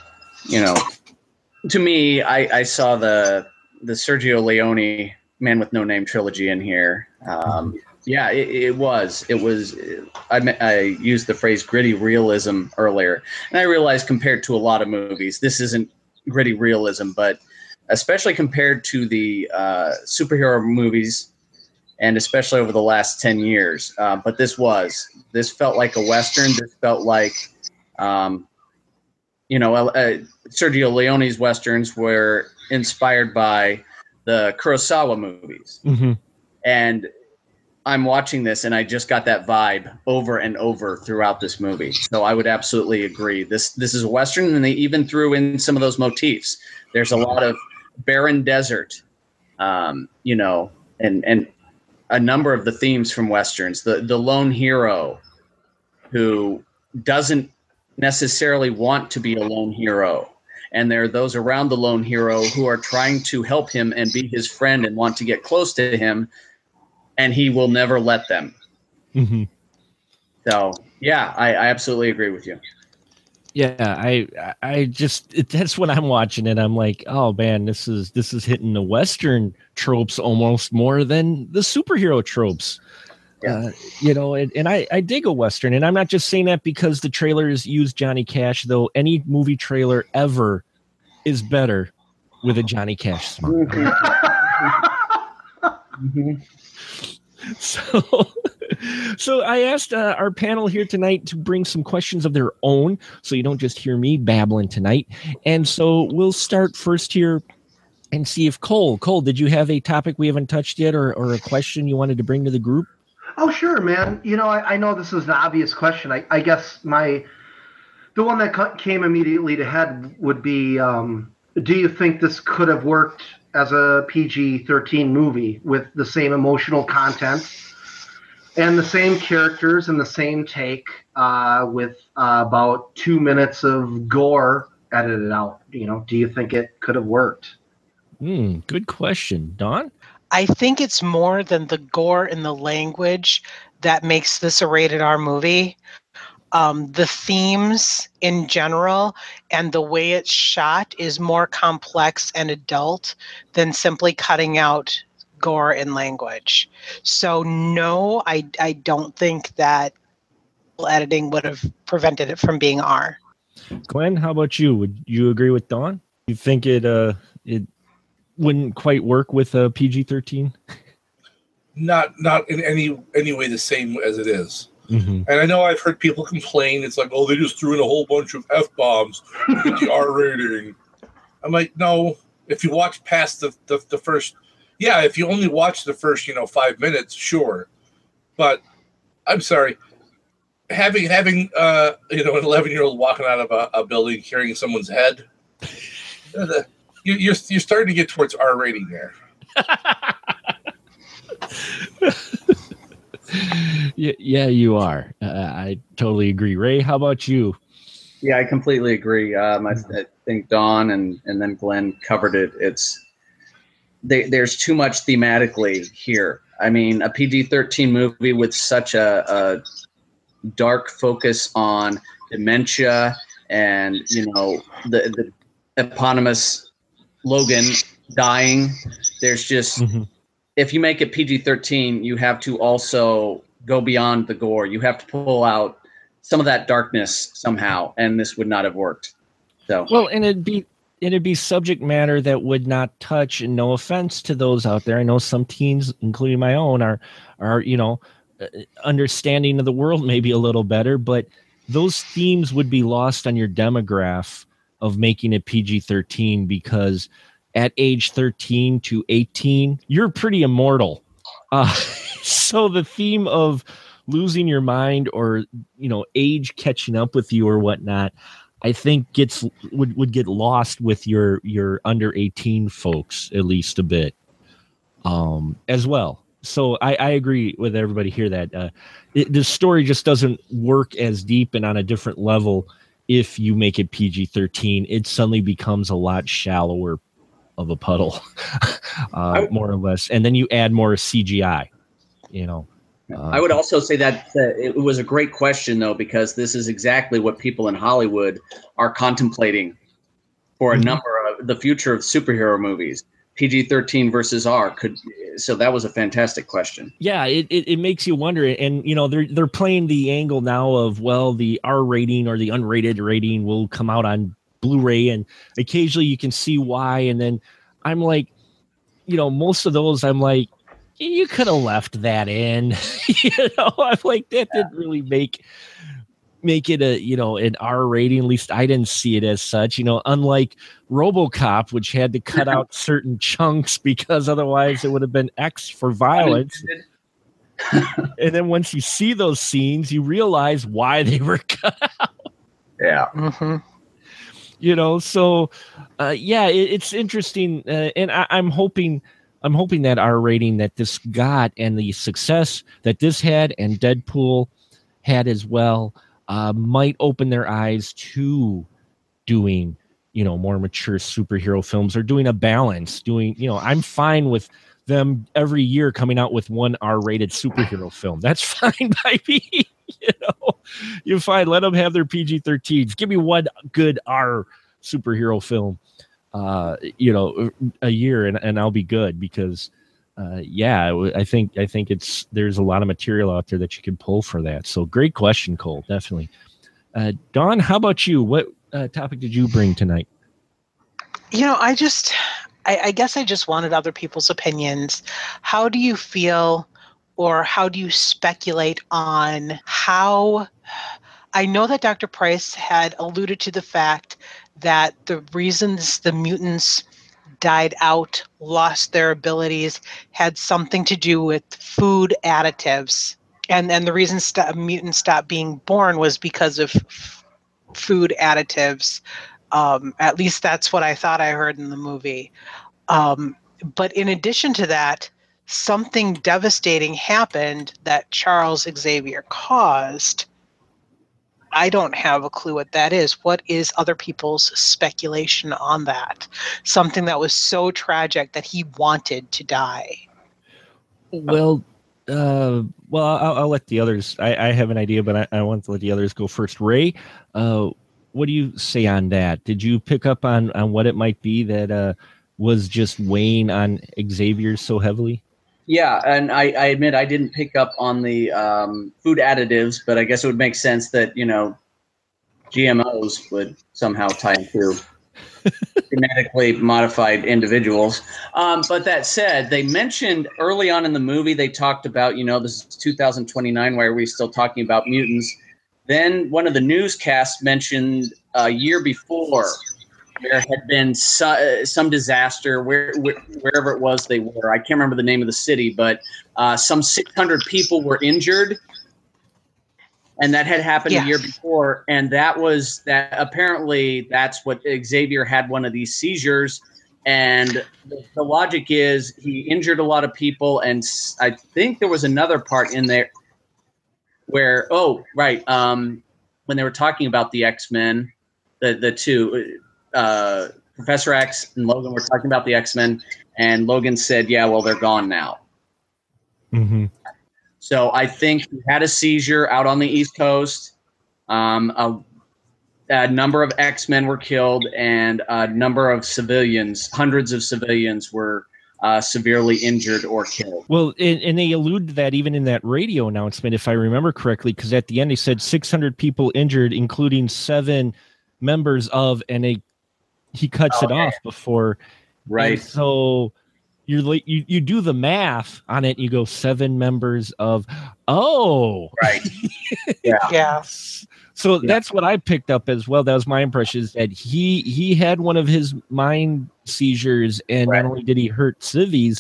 to me, I saw the Sergio Leone Man with No Name trilogy in here. Yeah, it was. I used the phrase gritty realism earlier, and I realized compared to a lot of movies, this isn't gritty realism, but especially compared to the superhero movies, and especially over the last 10 years. But this felt like a Western. This felt like, Sergio Leone's Westerns were inspired by the Kurosawa movies. Mm-hmm. And I'm watching this and I just got that vibe over and over throughout this movie. So I would absolutely agree. This is a Western, and they even threw in some of those motifs. There's a lot of barren desert, and a number of the themes from Westerns. The lone hero who doesn't necessarily want to be a lone hero. And there are those around the lone hero who are trying to help him and be his friend and want to get close to him, and he will never let them. Mm-hmm. So, yeah, I absolutely agree with you. Yeah, I just that's when I'm watching it. I'm like, oh man, this is hitting the Western tropes almost more than the superhero tropes. Yeah. And I dig a Western, and I'm not just saying that because the trailers use Johnny Cash, though any movie trailer ever is better with a Johnny Cash song. Mm-hmm. So I asked our panel here tonight to bring some questions of their own, so you don't just hear me babbling tonight. And so we'll start first here and see if Cole, did you have a topic we haven't touched yet, or a question you wanted to bring to the group? Oh, sure, man. I know this is an obvious question. I guess the one that came immediately to head would be, do you think this could have worked as a PG-13 movie with the same emotional content and the same characters and the same take with about 2 minutes of gore edited out? Do you think it could have worked? Good question. Dawn? I think it's more than the gore and the language that makes this a rated R movie. The themes in general and the way it's shot is more complex and adult than simply cutting out gore and language. So no, I don't think that editing would have prevented it from being R. Glenn, how about you? Would you agree with Dawn? You think it wouldn't quite work with a PG-13? Not in any way the same as it is. Mm-hmm. And I know I've heard people complain. It's like, oh, they just threw in a whole bunch of F-bombs to get the R rating. I'm like, no. If you watch past the first, if you only watch the first 5 minutes, sure. But I'm sorry, having an 11-year-old walking out of a building carrying someone's head. You're starting to get towards R rating there. Yeah, you are. I totally agree. Ray, how about you? Yeah, I completely agree. I think Dawn and then Glenn covered it. There's too much thematically here. I mean, a PG-13 movie with such a dark focus on dementia and the eponymous Logan dying. There's just if you make it PG-13, you have to also go beyond the gore. You have to pull out some of that darkness somehow, and this would not have worked. So and it'd be subject matter that would not touch, and no offense to those out there. I know some teens, including my own, are understanding of the world maybe a little better, but those themes would be lost on your demographic of making it PG-13, because at age 13 to 18, you're pretty immortal. So the theme of losing your mind or, age catching up with you or whatnot, I think would get lost with your under 18 folks at least a bit, as well. So I agree with everybody here that the story just doesn't work as deep and on a different level if you make it PG-13. It suddenly becomes a lot shallower of a puddle, more or less, and then you add more CGI. I would also say that it was a great question, though, because this is exactly what people in Hollywood are contemplating for a number of the future of superhero movies. PG-13 versus R. So that was a fantastic question. Yeah, it makes you wonder, and they're playing the angle now of, well, the R rating or the unrated rating will come out on Blu-ray, and occasionally you can see why. And then I'm like, most of those I'm like, you could have left that in. I'm like, that didn't really make it an R rating. At least I didn't see it as such. Unlike RoboCop, which had to cut out certain chunks because otherwise it would have been X for violence. And then once you see those scenes, you realize why they were cut out. Yeah. Mm-hmm. So it's interesting, and I'm hoping that R rating that this got and the success that this had and Deadpool had as well might open their eyes to doing, more mature superhero films, or doing a balance. I'm fine with them every year coming out with one R-rated superhero film. That's fine by me. You're fine. Let them have their PG-13s. Give me one good R superhero film, a year, and I'll be good, because I think there's a lot of material out there that you can pull for that. So great question, Cole. Definitely. Dawn, how about you? What topic did you bring tonight? I guess I just wanted other people's opinions. How do you feel, or how do you speculate on how? I know that Dr. Price had alluded to the fact that the reasons the mutants died out, lost their abilities, had something to do with food additives. And the reason mutants stopped being born was because of food additives. At least that's what I thought I heard in the movie. But in addition to that, something devastating happened that Charles Xavier caused. I don't have a clue what that is. What is other people's speculation on that? Something that was so tragic that he wanted to die. Well, I'll let the others. I have an idea, but I want to let the others go first. Ray, what do you say on that? Did you pick up on what it might be that was just weighing on Xavier so heavily? Yeah, and I admit I didn't pick up on the food additives, but I guess it would make sense that, GMOs would somehow tie into genetically modified individuals. But that said, they mentioned early on in the movie, they talked about, this is 2029, why are we still talking about mutants? Then one of the newscasts mentioned a year before there had been some disaster wherever it was they were. I can't remember the name of the city, but some 600 people were injured, and that had happened a year before. And apparently that's what Xavier had, one of these seizures. And the logic is he injured a lot of people, and I think there was another part in there where when they were talking about the X-Men, the two. Professor X and Logan were talking about the X-Men, and Logan said, yeah, well, they're gone now. Mm-hmm. So I think he had a seizure out on the East Coast. A number of X-Men were killed, and a number of civilians, hundreds of civilians, were severely injured or killed. Well, and they allude to that even in that radio announcement, if I remember correctly, because at the end they said 600 people injured, including 7 members of, and he cuts it off before. Right. And so you do the math on it. You go 7 members of. Oh, right. Yeah. So that's what I picked up as well. That was my impression, is that he had one of his mind seizures, and not only did he hurt civvies,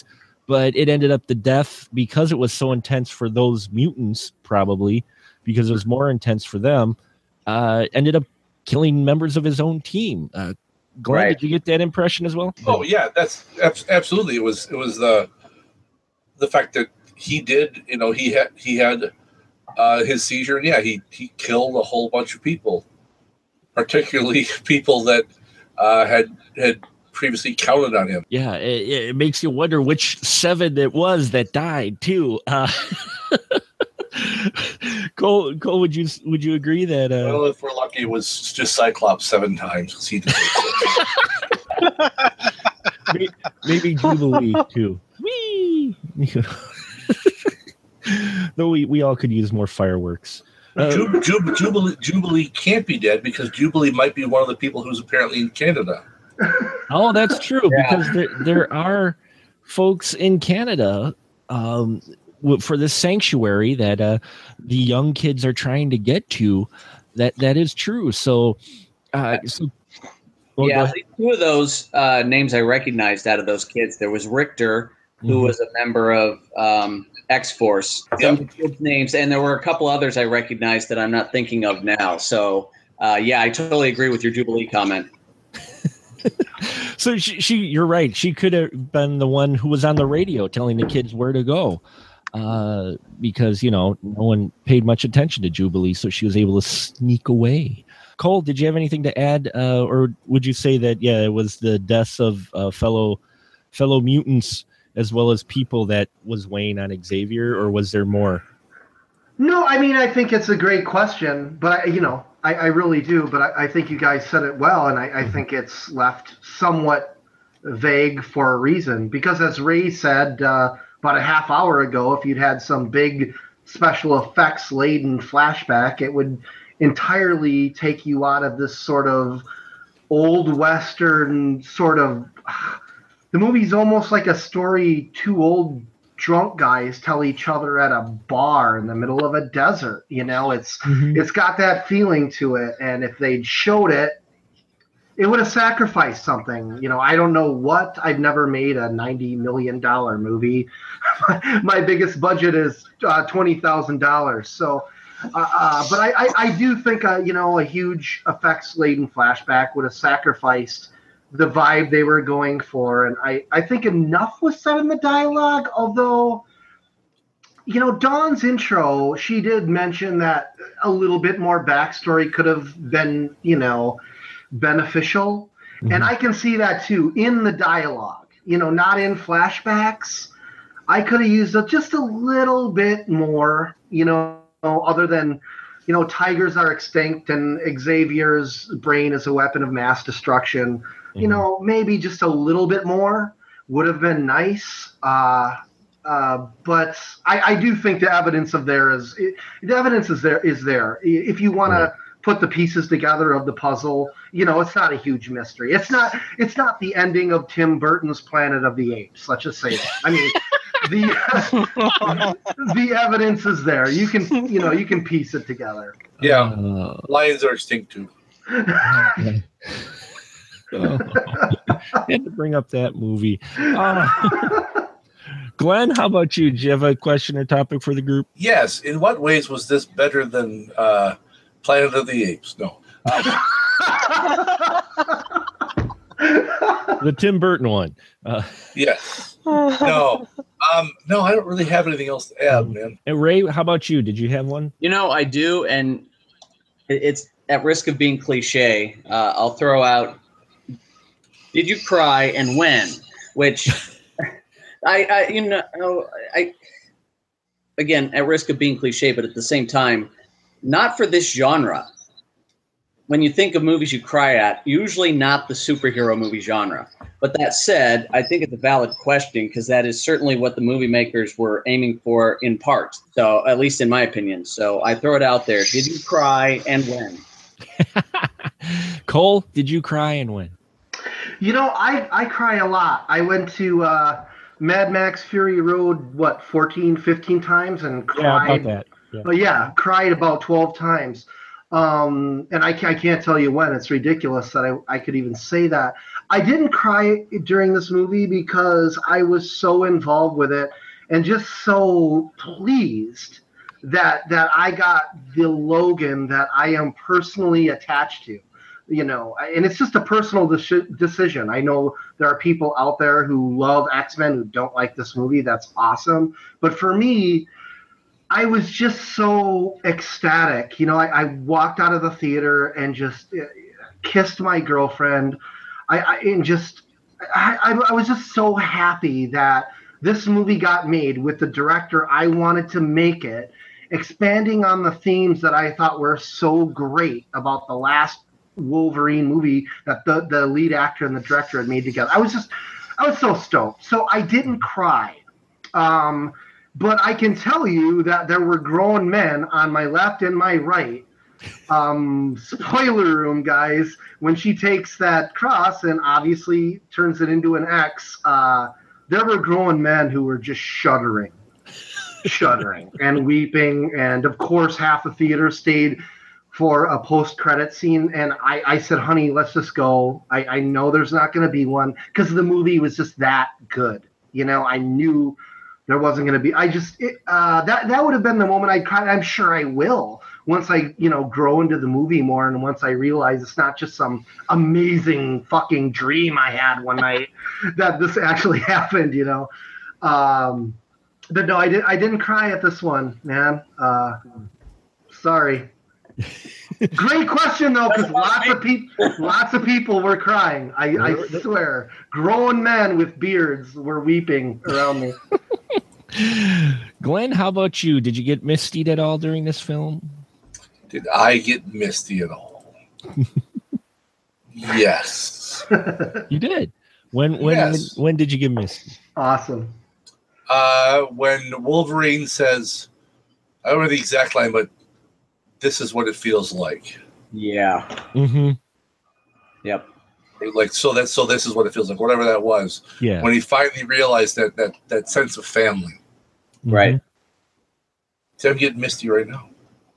but it ended up the death, because it was so intense for those mutants, probably because it was more intense for them, ended up killing members of his own team. Glenn, Right. did you get that impression as well? Oh yeah, that's absolutely. It was the fact that he did. He had his seizure, and yeah, he killed a whole bunch of people, particularly people that had previously counted on him. Yeah, it makes you wonder which 7 it was that died too. Cole, would you agree that? Well, if we're lucky, it was just Cyclops 7 times. 'Cause he did it. Maybe Jubilee too. Whee! Though we all could use more fireworks. Jubilee can't be dead because Jubilee might be one of the people who's apparently in Canada. Oh, that's true, because there are folks in Canada for this sanctuary that the young kids are trying to get to. That is true. So Yeah, 2 of those names I recognized out of those kids. There was Richter, who was a member of X-Force. Some of the kids' names, and there were a couple others I recognized that I'm not thinking of now. So, yeah, I totally agree with your Jubilee comment. So you're right. She could have been the one who was on the radio telling the kids where to go, because no one paid much attention to Jubilee, so she was able to sneak away. Cole, did you have anything to add, or would you say that it was the deaths of fellow mutants as well as people that was weighing on Xavier, or was there more? No, I mean, I think it's a great question, but I really do. But I think you guys said it well, and I think it's left somewhat vague for a reason. Because as Ray said about a half hour ago, if you'd had some big special effects laden flashback, it would entirely take you out of this sort of old Western sort of. The movie's almost like a story 2 old drunk guys tell each other at a bar in the middle of a desert. It's got that feeling to it, and if they'd showed it, it would have sacrificed something. I don't know what. I've never made a $90 million movie. My biggest budget is $20,000. So, but I do think a huge effects laden flashback would have sacrificed the vibe they were going for, and I think enough was said in the dialogue, although Dawn's intro, she did mention that a little bit more backstory could have been beneficial. And I can see that too in the dialogue, not in flashbacks. I could have used just a little bit more, other than tigers are extinct and Xavier's brain is a weapon of mass destruction. Maybe just a little bit more would have been nice. But I do think the evidence is there. If you want to put the pieces together of the puzzle, it's not a huge mystery. It's not the ending of Tim Burton's Planet of the Apes. Let's just say that. I mean, the evidence is there. You can piece it together. Yeah, lions are extinct too. Had to bring up that movie. Glenn, how about you? Do you have a question or topic for the group? Yes. In what ways was this better than Planet of the Apes? No. The Tim Burton one. Yes. No. No, I don't really have anything else to add, man. And Ray, how about you? Did you have one? I do, and it's at risk of being cliche. I'll throw out, did you cry and when? Which I again, at risk of being cliche, but at the same time, not for this genre. When you think of movies you cry at, usually not the superhero movie genre. But that said, I think it's a valid question because that is certainly what the movie makers were aiming for in part. So, at least in my opinion. So, I throw it out there. Did you cry and when? Cole, did you cry and when? I cry a lot. I went to Mad Max Fury Road, 14, 15 times and cried. Yeah, about that. Yeah. Cried about 12 times. And I can't tell you when. It's ridiculous that I could even say that. I didn't cry during this movie because I was so involved with it and just so pleased that I got the Logan that I am personally attached to. And it's just a personal decision. I know there are people out there who love X-Men who don't like this movie. That's awesome. But for me, I was just so ecstatic. I walked out of the theater and just kissed my girlfriend. I was just so happy that this movie got made with the director I wanted to make it, expanding on the themes that I thought were so great about the last Wolverine movie that the lead actor and the director had made together. I was so stoked. So I didn't cry. But I can tell you that there were grown men on my left and my right. Spoiler room, guys. When she takes that cross and obviously turns it into an X, there were grown men who were just shuddering and weeping. And of course, half the theater stayed for a post-credit scene. And I said, honey, let's just go. I know there's not going to be one because the movie was just that good. I knew there wasn't going to be. That would have been the moment I cried. I'm sure I will once I grow into the movie more, and once I realize it's not just some amazing fucking dream I had one night that this actually happened. But no, I didn't cry at this one, man. Sorry. Great question though, because lots of people were crying. I swear, grown men with beards were weeping around me. Glenn, how about you? Did you get misty at all during this film? Did I get misty at all? Yes. You did. When did you get misty? Awesome. When Wolverine says, I don't know the exact line, but this is what it feels like. Yeah. Mm-hmm. Yep. Like so this is what it feels like, whatever that was. Yeah. When he finally realized that sense of family. Right. See, I'm getting misty right now.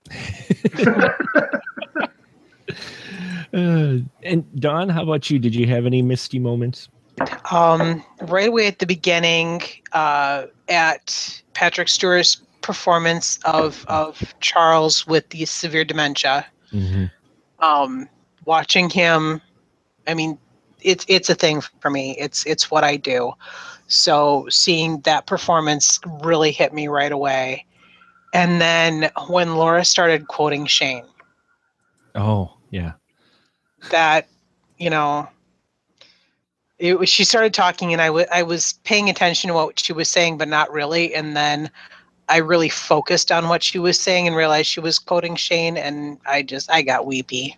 And Dawn, how about you? Did you have any misty moments? Right away at the beginning, at Patrick Stewart's performance of Charles with the severe dementia. Mm-hmm. Watching him, I mean, it's a thing for me. It's what I do. So seeing that performance really hit me right away. And then when Laura started quoting Shane. Oh, yeah. That, she started talking and I was paying attention to what she was saying, but not really. And then I really focused on what she was saying and realized she was quoting Shane, and I got weepy.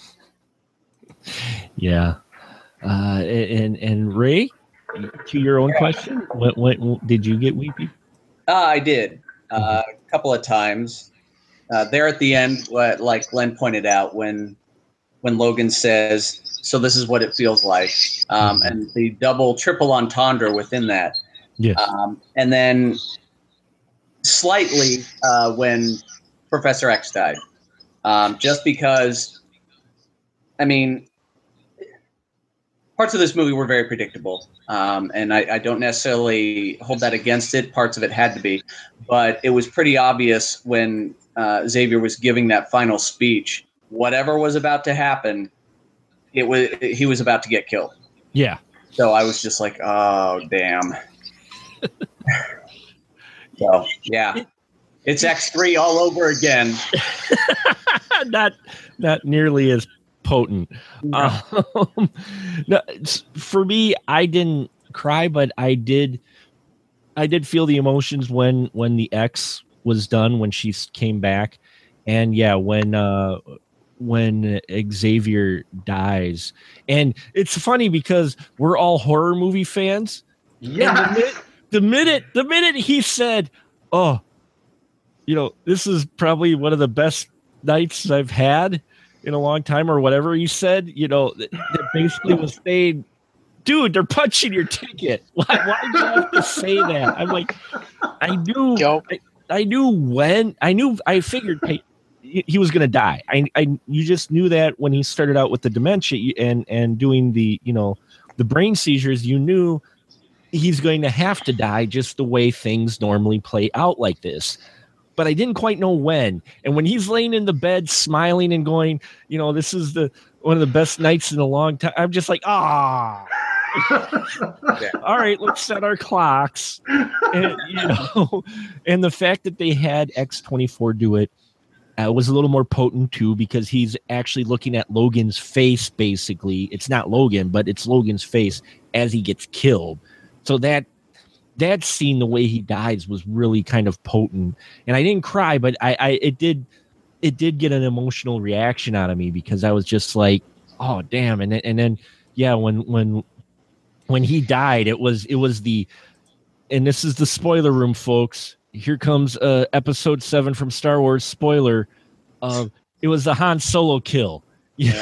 Yeah. And Ray, to your own question, what did you get weepy? I did. A couple of times. There at the end, like Glenn pointed out, when Logan says, so this is what it feels like, and the triple entendre within that. Yes. And then slightly when Professor X died. Just because, I mean, parts of this movie were very predictable, and I don't necessarily hold that against it. Parts of it had to be, but it was pretty obvious when Xavier was giving that final speech, whatever was about to happen, he was about to get killed. Yeah. So I was just like, oh, damn. So, yeah. It's X3 all over again. Not nearly as potent. No. No, for me, I didn't cry, but I did feel the emotions when the X was done, when she came back. And yeah, when Xavier dies. And it's funny because we're all horror movie fans. Yeah. The minute he said, oh, this is probably one of the best nights I've had in a long time, or whatever he said, that basically was saying, dude, they're punching your ticket. Why do you have to say that? I'm like, I figured he was going to die. You just knew that when he started out with the dementia and doing the, the brain seizures, you knew he's going to have to die just the way things normally play out like this. But I didn't quite know when. And when he's laying in the bed smiling and going, this is one of the best nights in a long time, I'm just like, yeah. All right, let's set our clocks. And, and the fact that they had X-24 do it was a little more potent too, because he's actually looking at Logan's face. Basically, it's not Logan, but it's Logan's face as he gets killed. So that scene, the way he dies, was really kind of potent. And I didn't cry, but it did get an emotional reaction out of me, because I was just like, oh damn. And then yeah, when he died, it was and this is the spoiler room, folks. Here comes episode 7 from Star Wars, spoiler. It was the Han Solo kill. Yeah.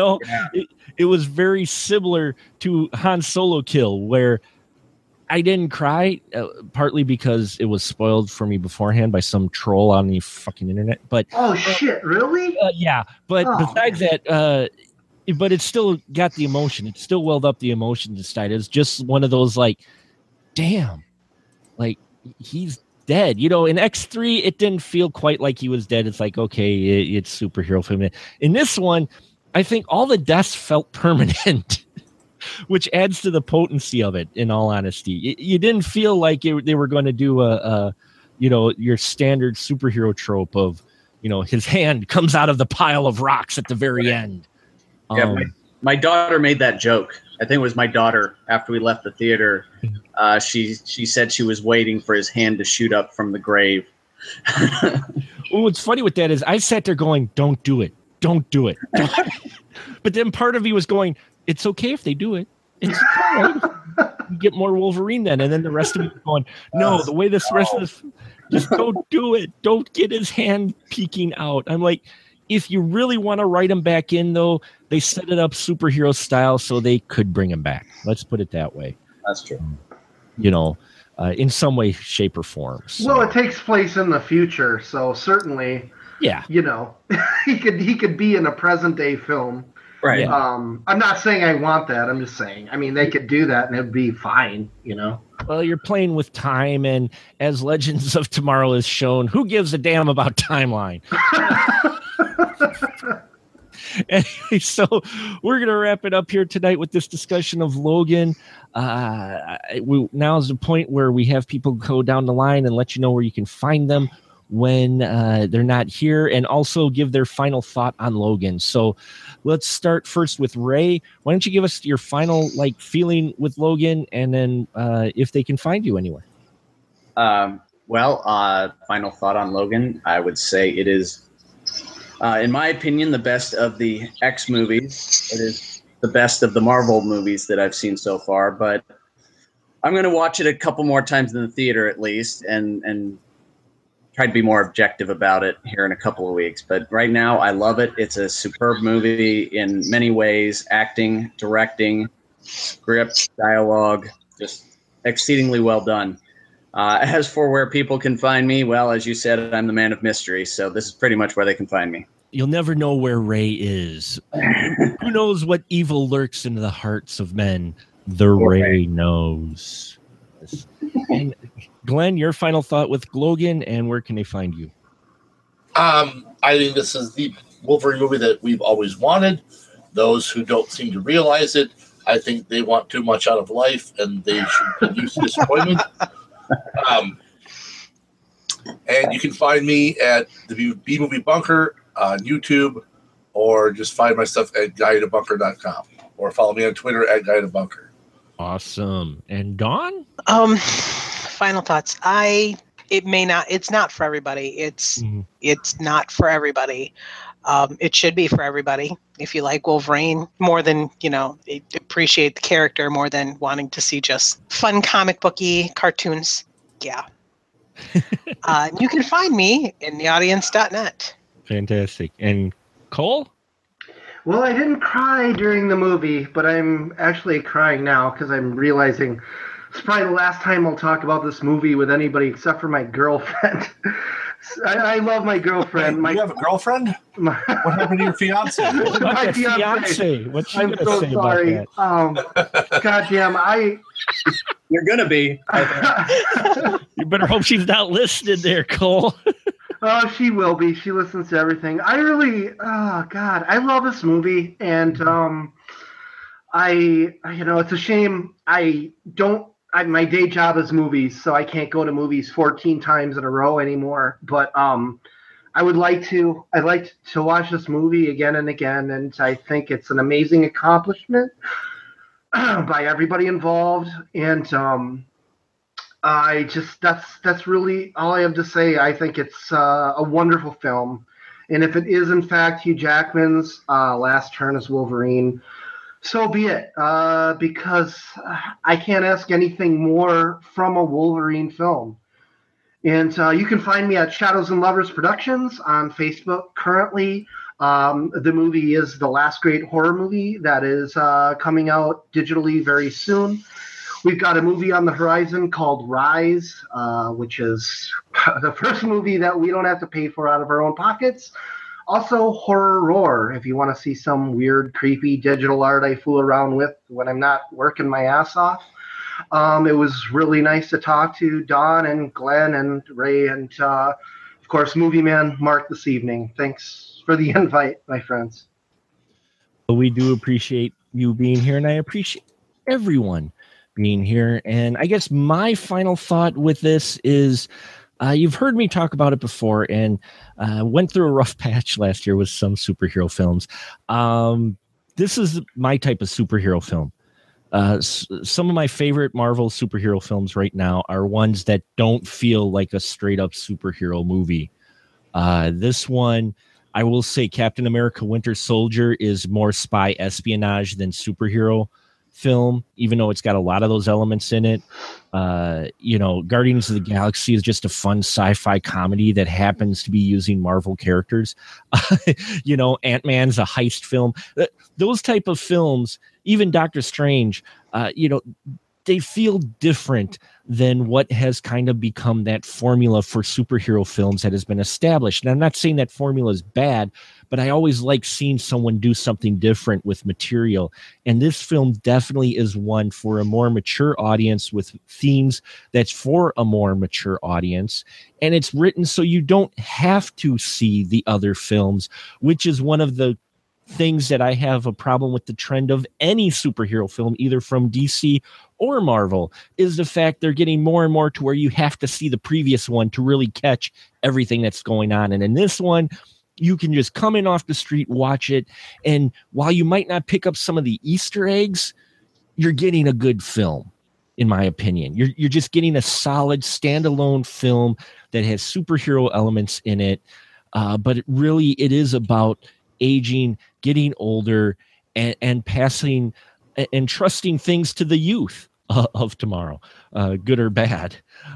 It was very similar to Han Solo kill, where I didn't cry, partly because it was spoiled for me beforehand by some troll on the fucking internet. But oh shit, really? Yeah. But besides that, but it still got the emotion. It still welled up the emotion inside. It was just one of those like, damn, like he's dead. In X3, it didn't feel quite like he was dead. It's like, okay, it's superhero film. In this one, I think all the deaths felt permanent, which adds to the potency of it, in all honesty. You didn't feel like they were going to do your standard superhero trope of, his hand comes out of the pile of rocks at the very end. Yeah, my daughter made that joke. I think it was my daughter, after we left the theater. She said she was waiting for his hand to shoot up from the grave. Well, what's funny with that is I sat there going, don't do it. Don't do it. But then part of me was going, it's okay if they do it. It's all right. You get more Wolverine then. And then the rest of me was going, no, the way this rest of this, just don't do it. Don't get his hand peeking out. I'm like, if you really want to write him back in, though, they set it up superhero style so they could bring him back. Let's put it that way. That's true. In some way, shape, or form. So. Well, it takes place in the future, so certainly, yeah, he could be in a present day film. Right. Yeah. I'm not saying I want that. I'm just saying, I mean, they could do that and it'd be fine, Well, you're playing with time, and as Legends of Tomorrow has shown, who gives a damn about timeline? Anyway, so we're going to wrap it up here tonight with this discussion of Logan. Now is the point where we have people go down the line and let you know where you can find them when they're not here, and also give their final thought on Logan. So let's start first with Ray. Why don't you give us your final feeling with Logan, and then if they can find you anywhere. Final thought on Logan, I would say it is, in my opinion, the best of the X movies. It is the best of the Marvel movies that I've seen so far, but I'm going to watch it a couple more times in the theater at least, and try to be more objective about it here in a couple of weeks. But right now, I love it. It's a superb movie in many ways: acting, directing, script, dialogue, just exceedingly well done. As for where people can find me, well, as you said, I'm the man of mystery, so this is pretty much where they can find me. You'll never know where Ray is. Who knows what evil lurks in the hearts of men? The Ray knows. And Glenn, your final thought with Logan, and where can they find you? I think this is the Wolverine movie that we've always wanted. Those who don't seem to realize it, I think they want too much out of life, and they should produce disappointment. And you can find me at the B Movie Bunker on YouTube, or just find my stuff at GuyToBunker.com, or follow me on Twitter at GuyToBunker. Awesome. And Dawn? Final thoughts. It's not for everybody. It's not for everybody. It should be for everybody. If you like Wolverine more than, appreciate the character more than wanting to see just fun comic booky cartoons. Yeah. You can find me in theaudience.net. Fantastic. And Cole? Well, I didn't cry during the movie, but I'm actually crying now because I'm realizing it's probably the last time I'll talk about this movie with anybody except for my girlfriend. I love my girlfriend. You have a girlfriend? What happened to your fiance? My fiance. What's she I'm gonna so say sorry. about that? Goddamn, You're gonna be. You better hope she's not listening there, Cole. Oh, she will be. She listens to everything. I love this movie, and it's a shame. My day job is movies, so I can't go to movies 14 times in a row anymore. But I'd like to watch this movie again and again, and I think it's an amazing accomplishment by everybody involved. And that's really all I have to say. I think it's a wonderful film, and if it is in fact Hugh Jackman's last turn as Wolverine, so be it, because I can't ask anything more from a Wolverine film. And you can find me at Shadows and Lovers Productions on Facebook currently. The movie is the last great horror movie that is coming out digitally very soon. We've got a movie on the horizon called Rise, which is the first movie that we don't have to pay for out of our own pockets. Also, Horror Roar, if you want to see some weird, creepy digital art I fool around with when I'm not working my ass off. It was really nice to talk to Don and Glenn and Ray and, of course, Movie Man Mark this evening. Thanks for the invite, my friends. We do appreciate you being here, and I appreciate everyone being here. And I guess my final thought with this is, you've heard me talk about it before, and went through a rough patch last year with some superhero films. This is my type of superhero film. Some of my favorite Marvel superhero films right now are ones that don't feel like a straight up superhero movie. This one, I will say Captain America Winter Soldier is more spy espionage than superhero film, even though it's got a lot of those elements in it. Guardians of the Galaxy is just a fun sci-fi comedy that happens to be using Marvel characters. Ant-Man's a heist film. Those type of films, even Doctor Strange, they feel different than what has kind of become that formula for superhero films that has been established. And I'm not saying that formula is bad, but I always like seeing someone do something different with material. And this film definitely is one for a more mature audience with themes that's for a more mature audience. And it's written so you don't have to see the other films, which is one of the things that I have a problem with the trend of any superhero film, either from DC or Marvel, is the fact they're getting more and more to where you have to see the previous one to really catch everything that's going on. And in this one, you can just come in off the street, watch it, and while you might not pick up some of the Easter eggs, you're getting a good film, in my opinion. You're just getting a solid standalone film that has superhero elements in it, but it is about aging, getting older, and passing and trusting things to the youth of tomorrow, good or bad.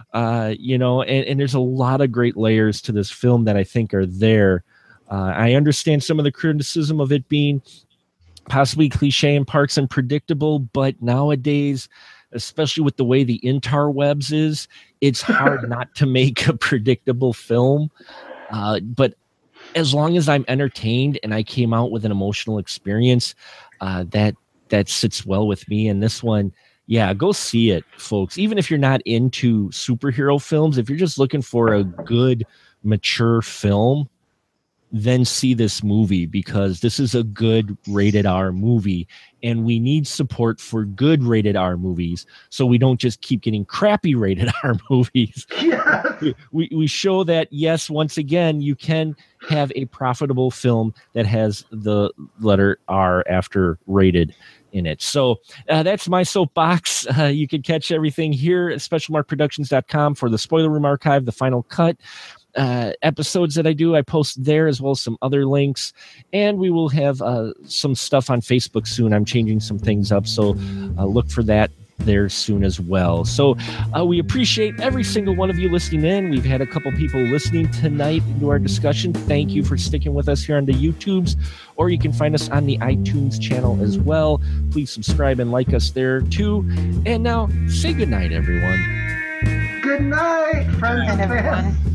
And there's a lot of great layers to this film that I think are there. I understand some of the criticism of it being possibly cliche in parts and predictable, but nowadays, especially with the way the interwebs is, it's hard not to make a predictable film. But as long as I'm entertained and I came out with an emotional experience, that sits well with me. And this one, yeah, go see it, folks. Even if you're not into superhero films, if you're just looking for a good, mature film, then see this movie, because this is a good rated R movie, and we need support for good rated R movies so we don't just keep getting crappy rated R movies. Yes. We show that, yes, once again, you can have a profitable film that has the letter R after rated in it. So that's my soapbox. You can catch everything here at specialmarkproductions.com for the Spoiler Room Archive, the final cut. Episodes that I post there, as well as some other links, and we will have some stuff on Facebook soon. I'm changing some things up, so look for that there soon as well. So we appreciate every single one of you listening in. We've had a couple people listening tonight to our discussion. Thank you for sticking with us here on the YouTubes, or you can find us on the iTunes channel as well. Please subscribe and like us there too. And now say goodnight, everyone. Good night, friends and everyone.